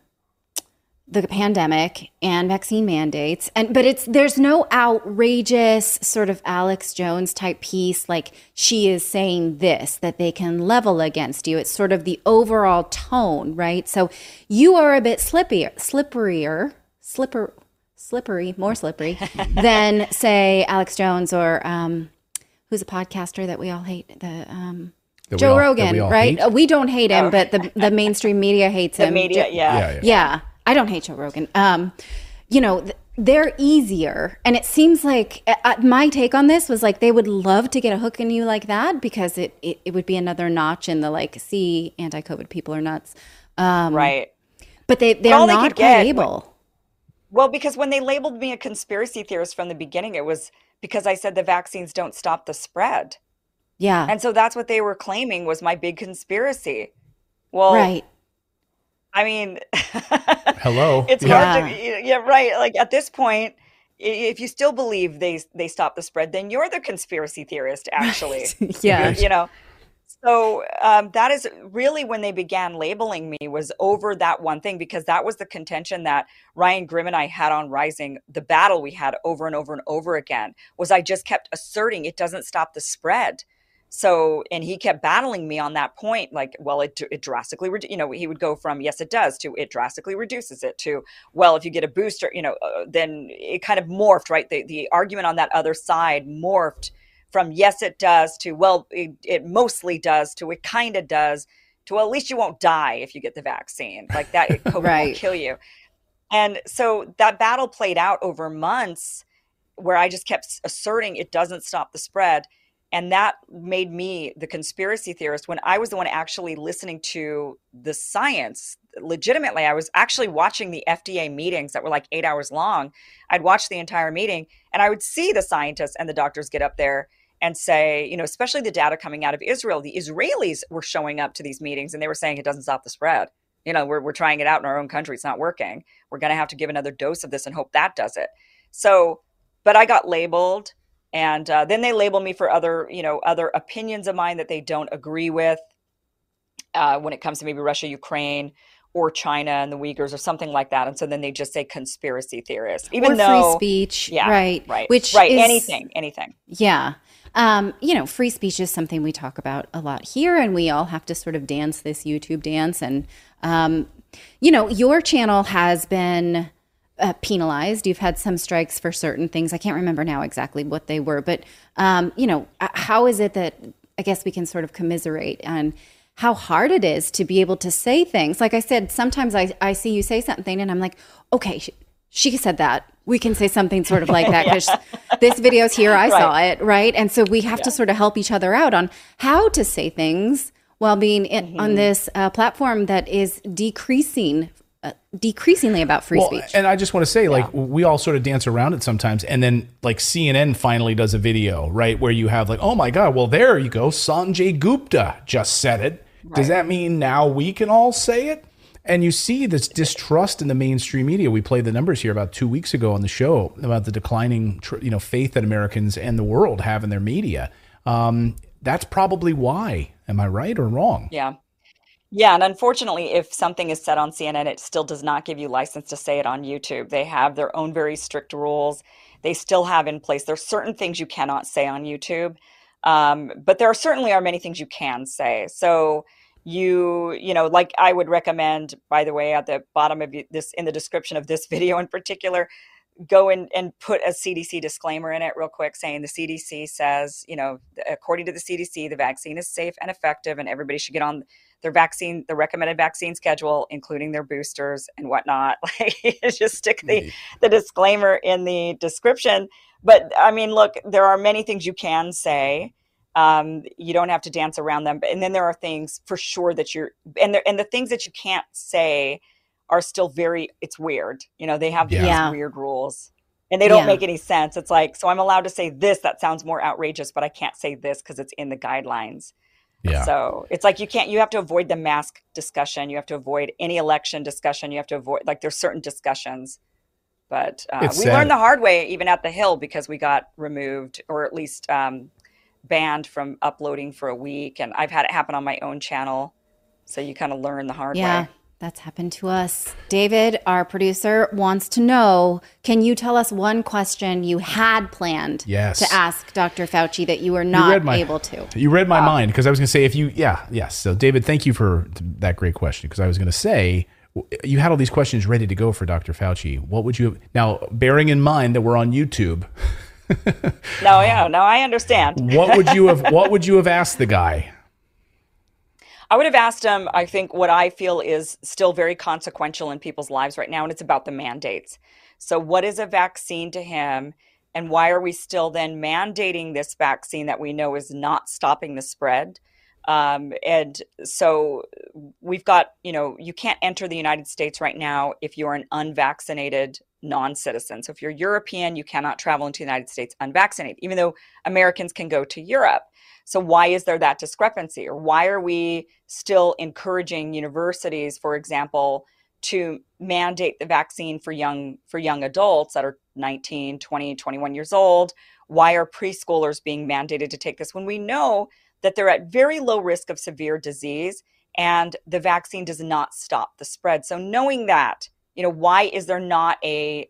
the pandemic and vaccine mandates, and but it's there's no outrageous sort of Alex Jones type piece like she is saying this that they can level against you. It's sort of the overall tone, right? So you are a bit slipperier, slipperier, slipper, slippery, more slippery than say Alex Jones or um, who's a podcaster that we all hate, the um, That we Joe all- that Rogan, we all right? hate? Uh, We don't hate him, but the the mainstream media hates The him. media, Jo- yeah. Yeah, yeah. yeah, I don't hate Joe Rogan. Um, you know, th- they're easier, and it seems like uh, uh, my take on this was like they would love to get a hook in you like that because it it, it would be another notch in the like, see, anti-COVID people are nuts. Um, Right. but they they're all they not could get quite able. Well, because when they labeled me a conspiracy theorist from the beginning, it was because I said the vaccines don't stop the spread. Yeah, And so that's what they were claiming was my big conspiracy. Well, right. I mean, hello. It's yeah. hard to, yeah, right. Like at this point, if you still believe they they stopped the spread, then you're the conspiracy theorist, actually. Right. Yeah. You know, so um, that is really when they began labeling me, was over that one thing, because that was the contention that Ryan Grimm and I had on Rising. The battle we had over and over and over again was I just kept asserting it doesn't stop the spread. So, and he kept battling me on that point, like, well, it, it drastically, redu- you know, he would go from, yes, it does, to it drastically reduces it, to, well, if you get a booster, you know, uh, then it kind of morphed, right? The, the argument on that other side morphed from, yes, it does, to, well, it, it mostly does, to it kind of does, to, well, at least you won't die if you get the vaccine. Like that, it COVID Right. won't kill you. And so that battle played out over months where I just kept asserting it doesn't stop the spread. And that made me the conspiracy theorist when I was the one actually listening to the science. Legitimately, I was actually watching the F D A meetings that were like eight hours long. I'd watch the entire meeting and I would see the scientists and the doctors get up there and say, you know, especially the data coming out of Israel, the Israelis were showing up to these meetings and they were saying it doesn't stop the spread. You know, we're, we're trying it out in our own country. It's not working. We're going to have to give another dose of this and hope that does it. So, but I got labeled. And uh, then they label me for other, you know, other opinions of mine that they don't agree with uh, when it comes to maybe Russia, Ukraine, or China and the Uyghurs or something like that. And so then they just say conspiracy theorist, even or though free speech, yeah, right? Right, Which right, is, anything, anything. Yeah. Um, you know, free speech is something we talk about a lot here, and we all have to sort of dance this YouTube dance. And, um, you know, your channel has been Uh, penalized. You've had some strikes for certain things. I can't remember now exactly what they were, but um, you know, how is it that I guess we can sort of commiserate on how hard it is to be able to say things? Like I said, sometimes I, I see you say something and I'm like, okay, she, she said that. We can say something sort of like that because yeah. this video's here. I right. saw it, right? And so we have yeah. to sort of help each other out on how to say things while being in, mm-hmm. on this uh, platform that is decreasing Uh, decreasingly about free well, speech. And I just want to say, yeah. like, we all sort of dance around it sometimes. And then, like, C N N finally does a video, right, where you have, like, oh, my God, well, there you go. Sanjay Gupta just said it. Right. Does that mean now we can all say it? And you see this distrust in the mainstream media. We played the numbers here about two weeks ago on the show about the declining, you know, faith that Americans and the world have in their media. Um, that's probably why. Am I right or wrong? Yeah. Yeah, and unfortunately, if something is said on C N N, it still does not give you license to say it on YouTube. They have their own very strict rules. They still have in place. There's certain things you cannot say on YouTube, um, but there are certainly are many things you can say. So you, you know, like I would recommend, by the way, at the bottom of this, in the description of this video in particular, go in and put a C D C disclaimer in it real quick saying the C D C says, you know, according to the C D C, the vaccine is safe and effective and everybody should get on their vaccine, the recommended vaccine schedule, including their boosters and whatnot. Like, just stick the, the disclaimer in the description. But I mean, look, there are many things you can say. Um, you don't have to dance around them. And then there are things for sure that you're, and there, and the things that you can't say are still very, it's weird. You know, they have Yeah. these Yeah. weird rules and they don't Yeah. make any sense. It's like, so I'm allowed to say this, that sounds more outrageous, but I can't say this because it's in the guidelines. Yeah. So it's like you can't, you have to avoid the mask discussion. You have to avoid any election discussion. You have to avoid, like, there's certain discussions. But uh, we It's sad. learned the hard way, even at the Hill, because we got removed or at least um, banned from uploading for a week. And I've had it happen on my own channel. So you kind of learn the hard Yeah, way. that's happened to us. David, our producer, wants to know, can you tell us one question you had planned Yes. to ask Doctor Fauci that you were You not read my- able to? You read my mind because I was going to say if you, yeah, yes. So David, thank you for that great question because I was going to say you had all these questions ready to go for Doctor Fauci. What would you have, now, bearing in mind that we're on YouTube, No, yeah, no, I understand. what would you have, what would you have asked the guy? I would have asked him, I think, what I feel is still very consequential in people's lives right now, and it's about the mandates. So what is a vaccine to him, and why are we still then mandating this vaccine that we know is not stopping the spread? Um, and so we've got, you know, you can't enter the United States right now if you're an unvaccinated non-citizen. So if you're European, you cannot travel into the United States unvaccinated, even though Americans can go to Europe. So why is there that discrepancy? Or why are we still encouraging universities, for example, to mandate the vaccine for young for young adults that are nineteen, twenty, twenty-one years old? Why are preschoolers being mandated to take this when we know that they're at very low risk of severe disease and the vaccine does not stop the spread? So knowing that, you know, why is there not a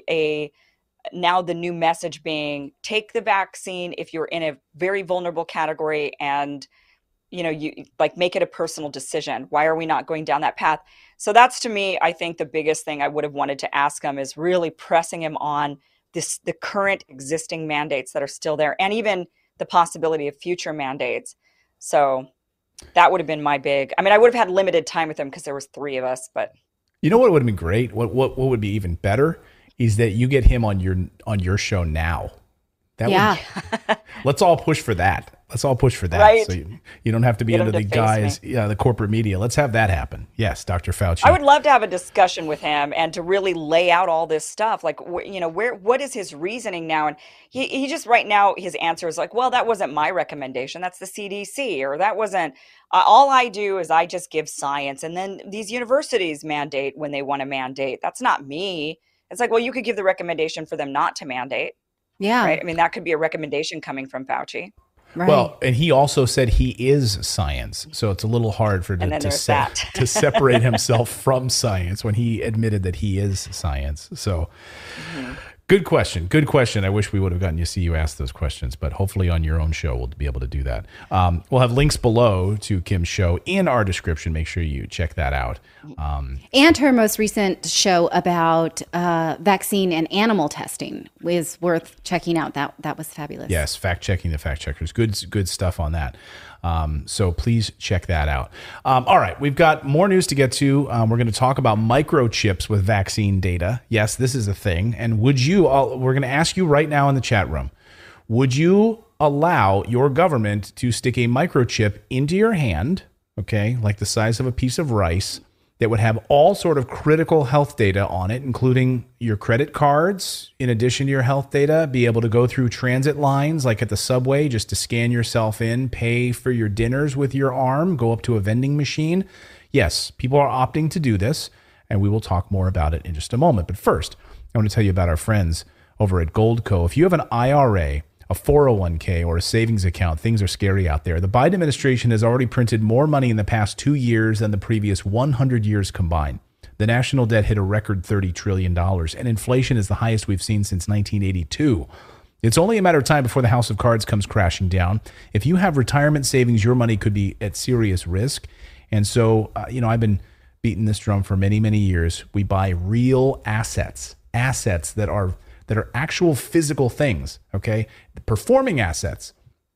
a now the new message being take the vaccine if you're in a very vulnerable category and, you know, you like make it a personal decision? Why are we not going down that path? So that's, to me, I think the biggest thing I would have wanted to ask him is really pressing him on this, the current existing mandates that are still there, and even the possibility of future mandates. So that would have been my big, I mean, I would have had limited time with him because there was three of us, but. You know what would have been great? What, what, what would be even better is that you get him on your, on your show now. That yeah. Would, let's all push for that. Let's all push for that. Right. So you, you don't have to be Get into him the to face guys, me. yeah, the corporate media. Let's have that happen. Yes, Doctor Fauci. I would love to have a discussion with him and to really lay out all this stuff. Like, wh- you know, where, what is his reasoning now? And he, he just right now, his answer is like, well, that wasn't my recommendation. That's the C D C, or that wasn't, uh, all I do is I just give science. And then these universities mandate when they want to mandate. That's not me. It's like, well, you could give the recommendation for them not to mandate. Yeah. Right. I mean, that could be a recommendation coming from Fauci. Right. Well, and he also said he is science, so it's a little hard for him to, to, se- to separate himself from science when he admitted that he is science. So, mm-hmm. Good question. Good question. I wish we would have gotten to see you ask those questions, but hopefully on your own show we'll be able to do that. Um, we'll have links below to Kim's show in our description. Make sure you check that out. Um, and her most recent show about uh, vaccine and animal testing is worth checking out. That that was fabulous. Yes, fact checking the fact checkers. Good good stuff on that. Um, so please check that out. Um, all right, we've got more news to get to. Um, we're going to talk about microchips with vaccine data. Yes, this is a thing. And would you, I'll, we're going to ask you right now in the chat room, would you allow your government to stick a microchip into your hand, okay, like the size of a piece of rice, that would have all sort of critical health data on it, including your credit cards, in addition to your health data, be able to go through transit lines like at the subway just to scan yourself in, pay for your dinners with your arm, go up to a vending machine? Yes, people are opting to do this, and we will talk more about it in just a moment. But first, I want to tell you about our friends over at Goldco. If you have an I R A, a four oh one k, or a savings account, things are scary out there. The Biden administration has already printed more money in the past two years than the previous one hundred years combined. The national debt hit a record thirty trillion dollars, and inflation is the highest we've seen since nineteen eighty-two. It's only a matter of time before the house of cards comes crashing down. If you have retirement savings, your money could be at serious risk. And so, uh, you know, I've been beating this drum for many, many years. We buy real assets, assets that are that are actual physical things, okay? Performing assets,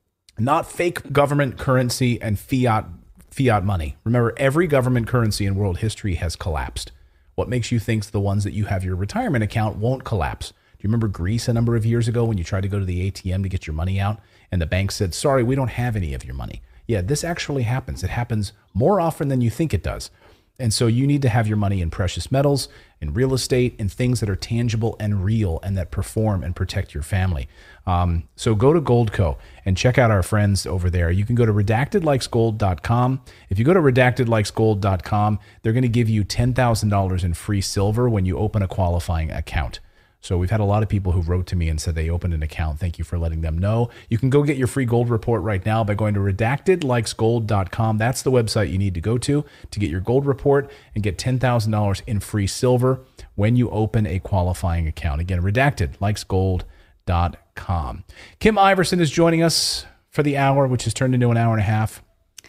not fake government currency and fiat fiat money. Remember, every government currency in world history has collapsed. What makes you think the ones that you have your retirement account won't collapse? Do you remember Greece a number of years ago when you tried to go to the A T M to get your money out and the bank said, sorry, we don't have any of your money? Yeah, this actually happens. It happens more often than you think it does. And so you need to have your money in precious metals, in real estate, in things that are tangible and real and that perform and protect your family. Um, so go to Goldco and check out our friends over there. You can go to redacted likes gold dot com. If you go to redacted likes gold dot com, they're going to give you ten thousand dollars in free silver when you open a qualifying account. So we've had a lot of people who wrote to me and said they opened an account. Thank you for letting them know. You can go get your free gold report right now by going to redacted likes gold dot com. That's the website you need to go to to get your gold report and get ten thousand dollars in free silver when you open a qualifying account. Again, redacted likes gold dot com. Kim Iverson is joining us for the hour, which has turned into an hour and a half.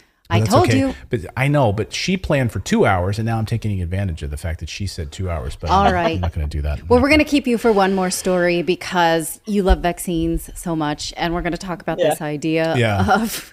I told okay. you. But I know, but she planned for two hours, and now I'm taking advantage of the fact that she said two hours. But All I'm, right. I'm not going to do that. Well, we're going to keep you for one more story because you love vaccines so much, and we're going to talk about yeah. this idea yeah. of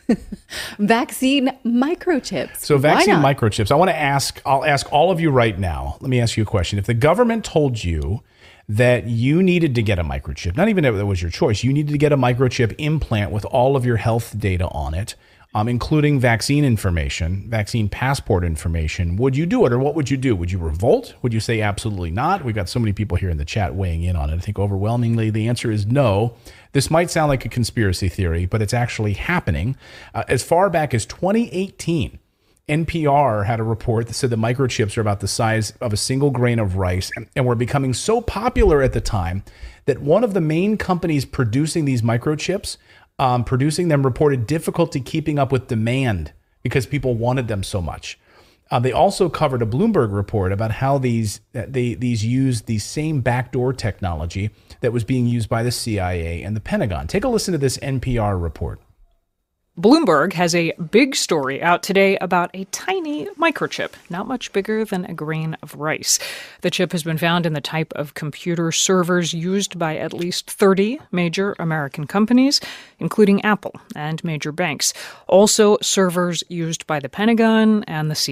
vaccine microchips. So vaccine microchips. I want to ask, I'll ask all of you right now. Let me ask you a question. If the government told you that you needed to get a microchip, not even if it was your choice, you needed to get a microchip implant with all of your health data on it, um, including vaccine information, vaccine passport information, would you do it, or what would you do? Would you revolt? Would you say absolutely not? We've got so many people here in the chat weighing in on it. I think overwhelmingly the answer is no. This might sound like a conspiracy theory, but it's actually happening. Uh, as far back as twenty eighteen, N P R had a report that said the microchips are about the size of a single grain of rice and, and were becoming so popular at the time that one of the main companies producing these microchips, um, producing them, reported difficulty keeping up with demand because people wanted them so much. Uh, they also covered a Bloomberg report about how these they these used the same backdoor technology that was being used by the C I A and the Pentagon. Take a listen to this N P R report. Bloomberg has a big story out today about a tiny microchip, not much bigger than a grain of rice. The chip has been found in the type of computer servers used by at least thirty major American companies, including Apple and major banks. Also, servers used by the Pentagon and the C I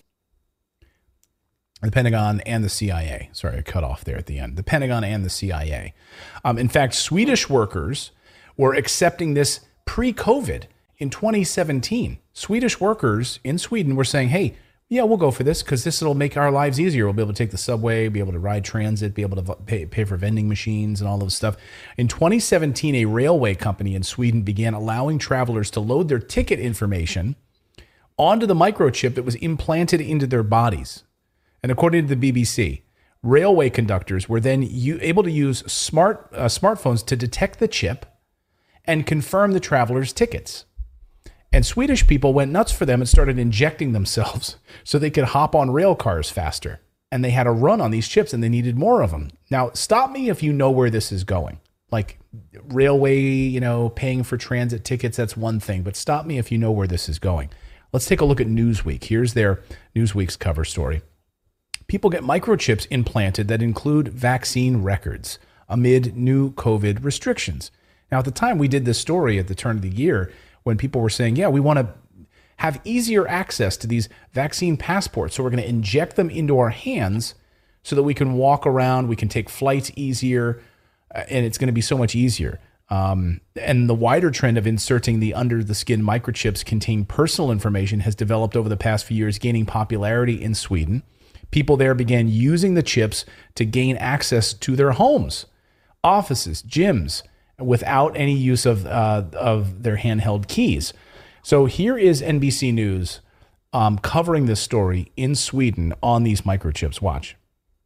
A. The Pentagon and the C I A. Sorry, I cut off there at the end. The Pentagon and the C I A. Um, in fact, Swedish workers were accepting this pre-COVID. In twenty seventeen, Swedish workers in Sweden were saying, hey, yeah, we'll go for this because this will make our lives easier. We'll be able to take the subway, be able to ride transit, be able to pay, pay for vending machines and all of this stuff. In twenty seventeen, a railway company in Sweden began allowing travelers to load their ticket information onto the microchip that was implanted into their bodies. And according to the B B C, railway conductors were then u- able to use smart uh, smartphones to detect the chip and confirm the travelers' tickets. And Swedish people went nuts for them and started injecting themselves so they could hop on rail cars faster. And they had a run on these chips and they needed more of them. Now, stop me if you know where this is going. Like railway, you know, paying for transit tickets, that's one thing. But stop me if you know where this is going. Let's take a look at Newsweek. Here's their Newsweek's cover story. People get microchips implanted that include vaccine records amid new COVID restrictions. Now, at the time we did this story at the turn of the year, when people were saying, yeah, we want to have easier access to these vaccine passports. So we're going to inject them into our hands so that we can walk around, we can take flights easier, and it's going to be so much easier. Um, and the wider trend of inserting the under-the-skin microchips contain personal information has developed over the past few years, gaining popularity in Sweden. People there began using the chips to gain access to their homes, offices, gyms, without any use of uh, of their handheld keys. So here is N B C News um, covering this story in Sweden on these microchips. Watch.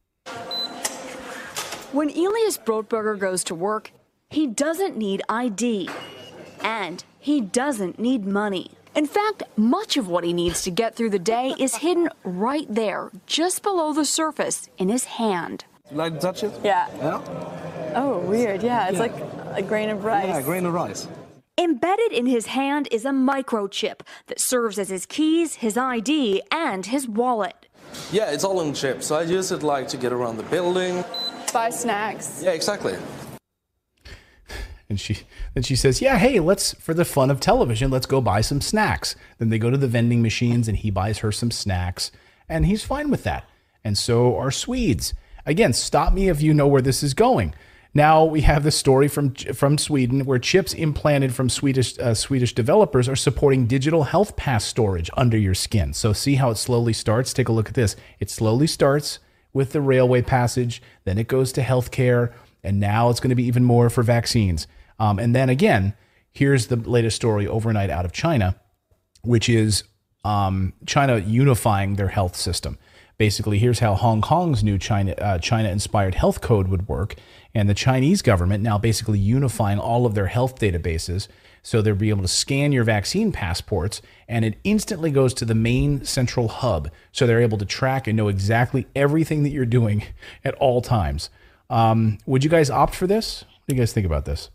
When Elias Brotberger goes to work, he doesn't need I D, and he doesn't need money. In fact, much of what he needs to get through the day is hidden right there, just below the surface, in his hand. You like to touch it? Yeah. Yeah? Oh, weird. Yeah, it's yeah. like a grain of rice. Yeah, a grain of rice. Embedded in his hand is a microchip that serves as his keys, his I D, and his wallet. Yeah, it's all in chip, so I use it like to get around the building. Buy snacks. Yeah, exactly. And she then she says, yeah, hey, let's, for the fun of television, let's go buy some snacks. Then they go to the vending machines and he buys her some snacks, and he's fine with that. And so are Swedes. Again, stop me if you know where this is going. Now we have the story from from Sweden where chips implanted from Swedish uh, Swedish developers are supporting digital health pass storage under your skin. So see how it slowly starts? Take a look at this. It slowly starts with the railway passage, then it goes to healthcare, and now it's going to be even more for vaccines. Um, and then again, here's the latest story overnight out of China, which is um, China unifying their health system. Basically, here's how Hong Kong's new China uh, China-inspired health code would work. And the Chinese government now basically unifying all of their health databases so they'll be able to scan your vaccine passports and it instantly goes to the main central hub. So they're able to track and know exactly everything that you're doing at all times. Um, would you guys opt for this? What do you guys think about this?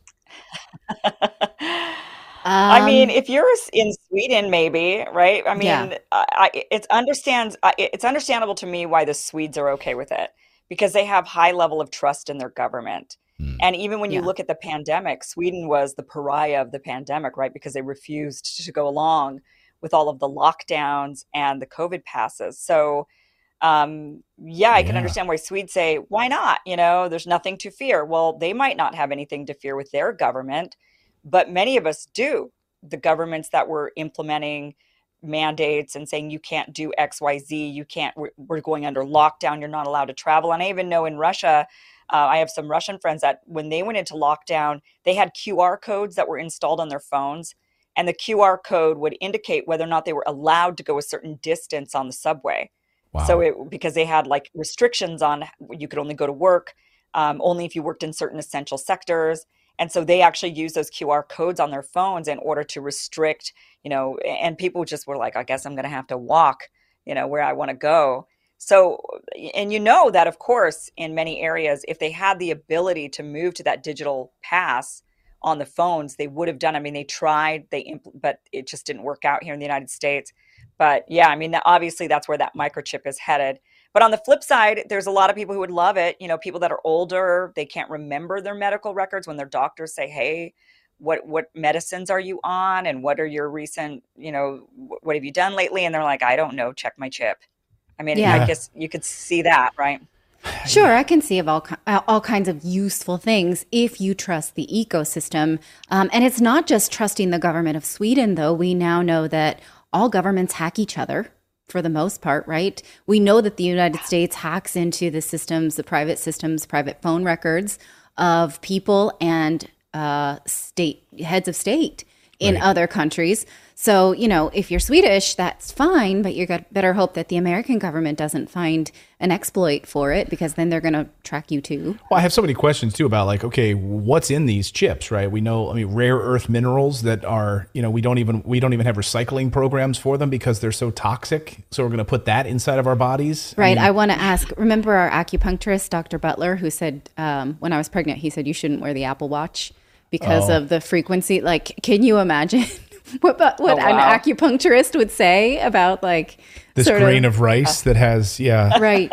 I mean, if you're in Sweden, maybe, right? I mean, Yeah. I, I, it's understands I- it's understandable to me why the Swedes are okay with it because they have high level of trust in their government. And even when you Yeah. look at the pandemic, Sweden was the pariah of the pandemic, right? Because they refused to go along with all of the lockdowns and the COVID passes. So, um, yeah, I can Yeah. understand why Swedes say, why not? You know, there's nothing to fear. Well, they might not have anything to fear with their government, but many of us do. the governments that were implementing mandates and saying you can't do X, Y, Z, you can't, we're, we're going under lockdown, you're not allowed to travel. And I even know in Russia, uh, I have some Russian friends that when they went into lockdown, they had Q R codes that were installed on their phones. And the Q R code would indicate whether or not they were allowed to go a certain distance on the subway. Wow. So it, because they had like restrictions on, you could only go to work, um, only if you worked in certain essential sectors. And so they actually use those Q R codes on their phones in order to restrict, you know, and people just were like, I guess I'm going to have to walk, you know, where I want to go. So, and you know that, of course, in many areas, if they had the ability to move to that digital pass on the phones, they would have done. I mean, they tried, they, impl- but it just didn't work out here in the United States. But yeah, I mean, that, obviously that's where that microchip is headed. But on the flip side, there's a lot of people who would love it. You know, people that are older, they can't remember their medical records when their doctors say, hey, what, what medicines are you on? And what are your recent, you know, what have you done lately? And they're like, I don't know, check my chip. I mean, yeah. I guess you could see that, right? Sure, I can see of all all kinds of useful things if you trust the ecosystem. Um, and it's not just trusting the government of Sweden, though. We now know that all governments hack each other for the most part, right? We know that the United States hacks into the systems, the private systems, private phone records of people and uh, state heads of state in right. other countries. So, you know, if you're Swedish, that's fine, but you got better hope that the American government doesn't find an exploit for it, because then they're going to track you too. Well, I have so many questions too about like, okay, what's in these chips, right? We know, I mean, rare earth minerals that are, you know, we don't even we don't even have recycling programs for them because they're so toxic. So we're going to put that inside of our bodies. Right. I, mean, I want to ask, remember our acupuncturist, Doctor Butler, who said um, when I was pregnant, he said you shouldn't wear the Apple Watch because oh. of the frequency. Like, can you imagine what, what oh, wow. an acupuncturist would say about like this grain of, of rice uh, that has, yeah. Right.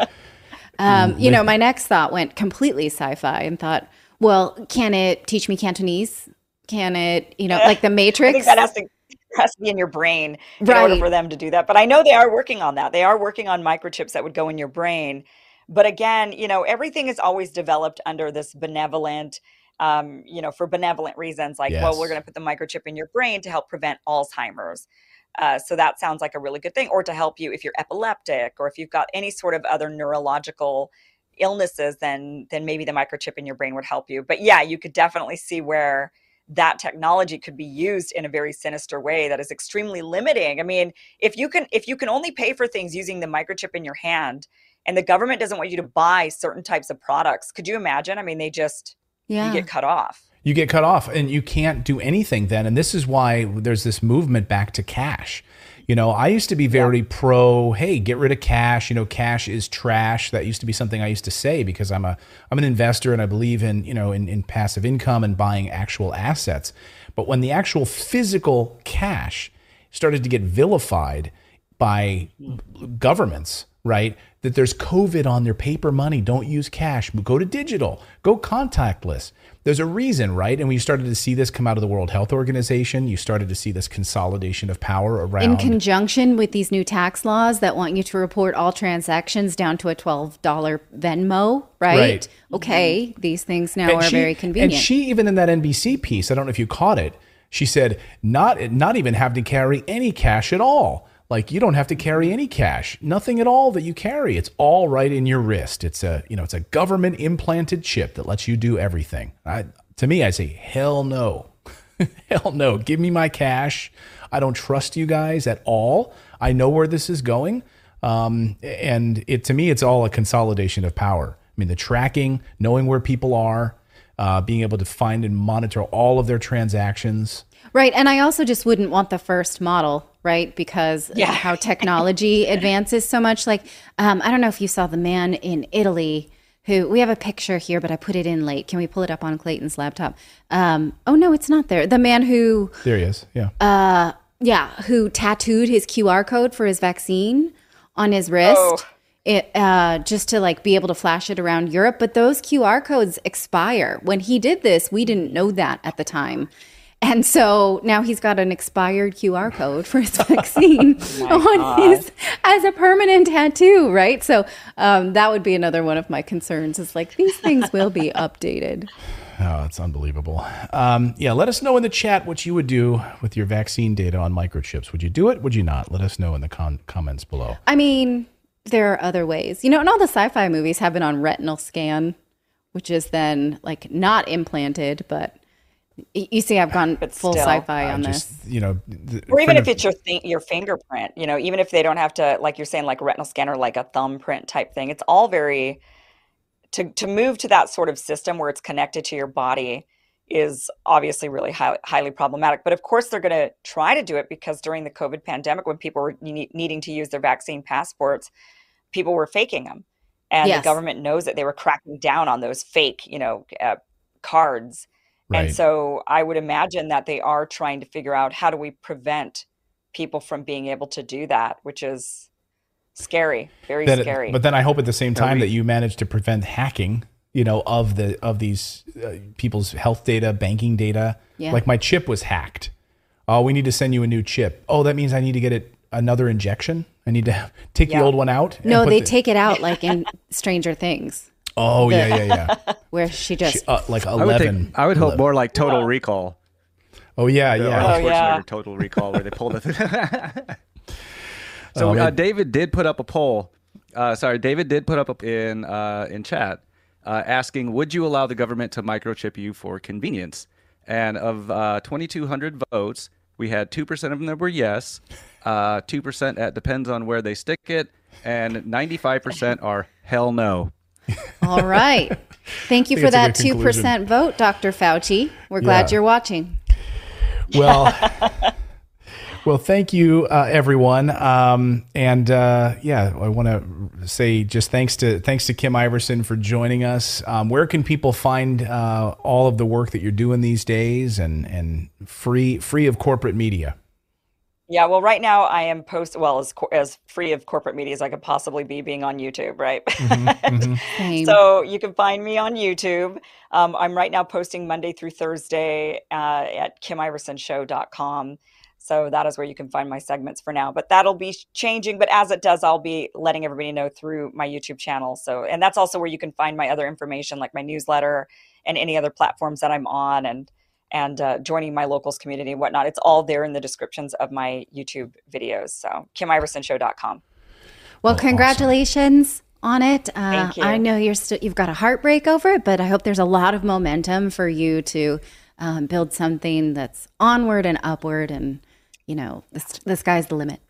Um, you know, my next thought went completely sci-fi and thought, well, can it teach me Cantonese? Can it, you know, like the Matrix? I think that has to, has to be in your brain in right. order for them to do that. But I know they are working on that. They are working on microchips that would go in your brain. But again, you know, everything is always developed under this benevolent, Um, you know, for benevolent reasons, like, yes. well, we're going to put the microchip in your brain to help prevent Alzheimer's. Uh, so that sounds like a really good thing, or to help you if you're epileptic, or if you've got any sort of other neurological illnesses, then then maybe the microchip in your brain would help you. But yeah, you could definitely see where that technology could be used in a very sinister way that is extremely limiting. I mean, if you can if you can only pay for things using the microchip in your hand, and the government doesn't want you to buy certain types of products, could you imagine? I mean, they just Yeah. you get cut off. You get cut off and you can't do anything then. And this is why there's this movement back to cash. You know, I used to be very yeah. pro, hey, get rid of cash. You know, cash is trash. That used to be something I used to say because I'm a I'm an investor and I believe in, you know, in, in passive income and buying actual assets. But when the actual physical cash started to get vilified by governments, right? That there's COVID on their paper money. Don't use cash. Go to digital. Go contactless. There's a reason, right? And when you started to see this come out of the World Health Organization, you started to see this consolidation of power around. In conjunction with these new tax laws that want you to report all transactions down to a twelve dollars Venmo, right? right. Okay, these things now and are she, very convenient. And she, even in that N B C piece, I don't know if you caught it, she said, not, not even have to carry any cash at all. Like you don't have to carry any cash, nothing at all that you carry. It's all right in your wrist. It's a, you know, it's a government implanted chip that lets you do everything. I, to me, I say, hell no, hell no. Give me my cash. I don't trust you guys at all. I know where this is going. Um, and it, to me, it's all a consolidation of power. I mean, the tracking, knowing where people are, uh, being able to find and monitor all of their transactions. Right. And I also just wouldn't want the first model, right? Because yeah. how technology advances so much. Like, um, I don't know if you saw the man in Italy who, we have a picture here, but I put it in late. Can we pull it up on Clayton's laptop? Um, oh, no, it's not there. The man who... There he is, yeah. Uh, yeah, who tattooed his Q R code for his vaccine on his wrist. Oh. It, uh, just to like be able to flash it around Europe. But those Q R codes expire. When he did this, we didn't know that at the time. And so now he's got an expired Q R code for his vaccine oh on his as a permanent tattoo, right? So um, that would be another one of my concerns is like these things will be updated. Oh, it's unbelievable. Um, yeah, let us know in the chat what you would do with your vaccine data on microchips. Would you do it? Would you not? Let us know in the con- comments below. I mean, there are other ways. You know, and all the sci-fi movies have been on retinal scan, which is then like not implanted, but you see, I've gone But full still, sci-fi on Just, this. you know, the, Or even kind if of- it's your th- your fingerprint, you know, even if they don't have to, like you're saying, like a retinal scanner, like a thumbprint type thing. It's all very to to move to that sort of system where it's connected to your body is obviously really high, highly problematic. But of course, they're going to try to do it because during the COVID pandemic, when people were ne- needing to use their vaccine passports, people were faking them, and Yes. the government knows that they were cracking down on those fake, you know, uh, cards. Right. And so I would imagine that they are trying to figure out how do we prevent people from being able to do that, which is scary, very That it- scary. but then I hope at the same time we- that you manage to prevent hacking, you know, of the of these uh, people's health data, banking data. Yeah. Like my chip was hacked. Oh, we need to send you a new chip. Oh, that means I need to get it another injection. I need to take Yeah. the old one out. and No, put they the- take it out like in Stranger Things, Oh the- yeah, yeah, yeah. where she just She- uh, like I would, eleven. think, I would hope eleven. more like Total Recall. Oh yeah, The yeah. Arnold Oh, yeah. Schwarzenegger Total Recall, where they pulled it. so Oh, uh, man. David did put up a poll. Uh, sorry, David did put up in uh, in chat uh, asking, "Would you allow the government to microchip you for convenience?" And of uh, twenty-two hundred votes, we had two percent of them that were yes, uh, two percent at depends on where they stick it, and ninety-five percent are hell no. all right. Thank you I think for it's a that good two conclusion. percent vote, Doctor Fauci. We're glad Yeah. you're watching. Well, well, thank you, uh, everyone. Um, and uh, yeah, I want to say just thanks to thanks to Kim Iverson for joining us. Um, where can people find uh, all of the work that you're doing these days, and and free free of corporate media? Yeah, well, right now I am post well as co- as free of corporate media as I could possibly be, being on YouTube, right? Same. So you can find me on YouTube. Um, I'm right now posting Monday through Thursday uh, at kim iverson show dot com. So that is where you can find my segments for now. But that'll be changing. But as it does, I'll be letting everybody know through my YouTube channel. So, and that's also where you can find my other information, like my newsletter and any other platforms that I'm on, and and uh, joining my locals community and whatnot. It's all there in the descriptions of my YouTube videos. So kim iverson show dot com. Well, Oh, awesome. congratulations on it. Uh, Thank you. I know you're still you've got a heartbreak over it, but I hope there's a lot of momentum for you to um, build something that's onward and upward, and you know, the, the sky's the limit.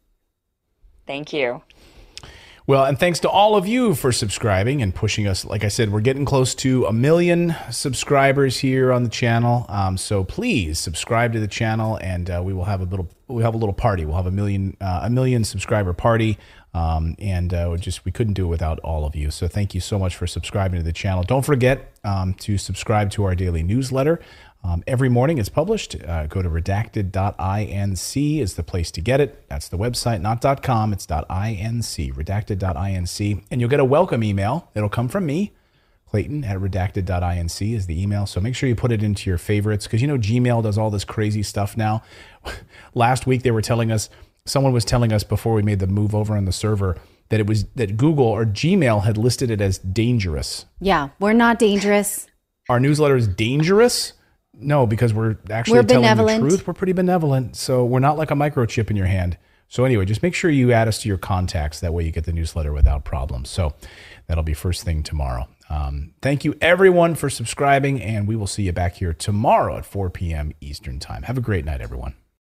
Thank you. Well, and thanks to all of you for subscribing and pushing us. Like I said, we're getting close to a million subscribers here on the channel. Um, so please subscribe to the channel, and uh, we will have a little we have a little party. We'll have a million uh, a million subscriber party, um, and uh, we just we couldn't do it without all of you. So thank you so much for subscribing to the channel. Don't forget um, to subscribe to our daily newsletter. Um, every morning it's published. Uh, go to redacted dot inc is the place to get it. That's the website, not .com. It's .inc, redacted dot inc. And you'll get a welcome email. It'll come from me, Clayton, at redacted dot inc is the email. So make sure you put it into your favorites, because you know Gmail does all this crazy stuff now. Last week they were telling us, someone was telling us before we made the move over on the server, that it was that Google or Gmail had listed it as dangerous. Yeah, we're not dangerous. Our newsletter is dangerous? No, because we're actually We're telling benevolent. the truth. We're pretty benevolent. So we're not like a microchip in your hand. So anyway, just make sure you add us to your contacts. That way you get the newsletter without problems. So that'll be first thing tomorrow. Um, thank you, everyone, for subscribing. And we will see you back here tomorrow at four p.m. Eastern Time. Have a great night, everyone.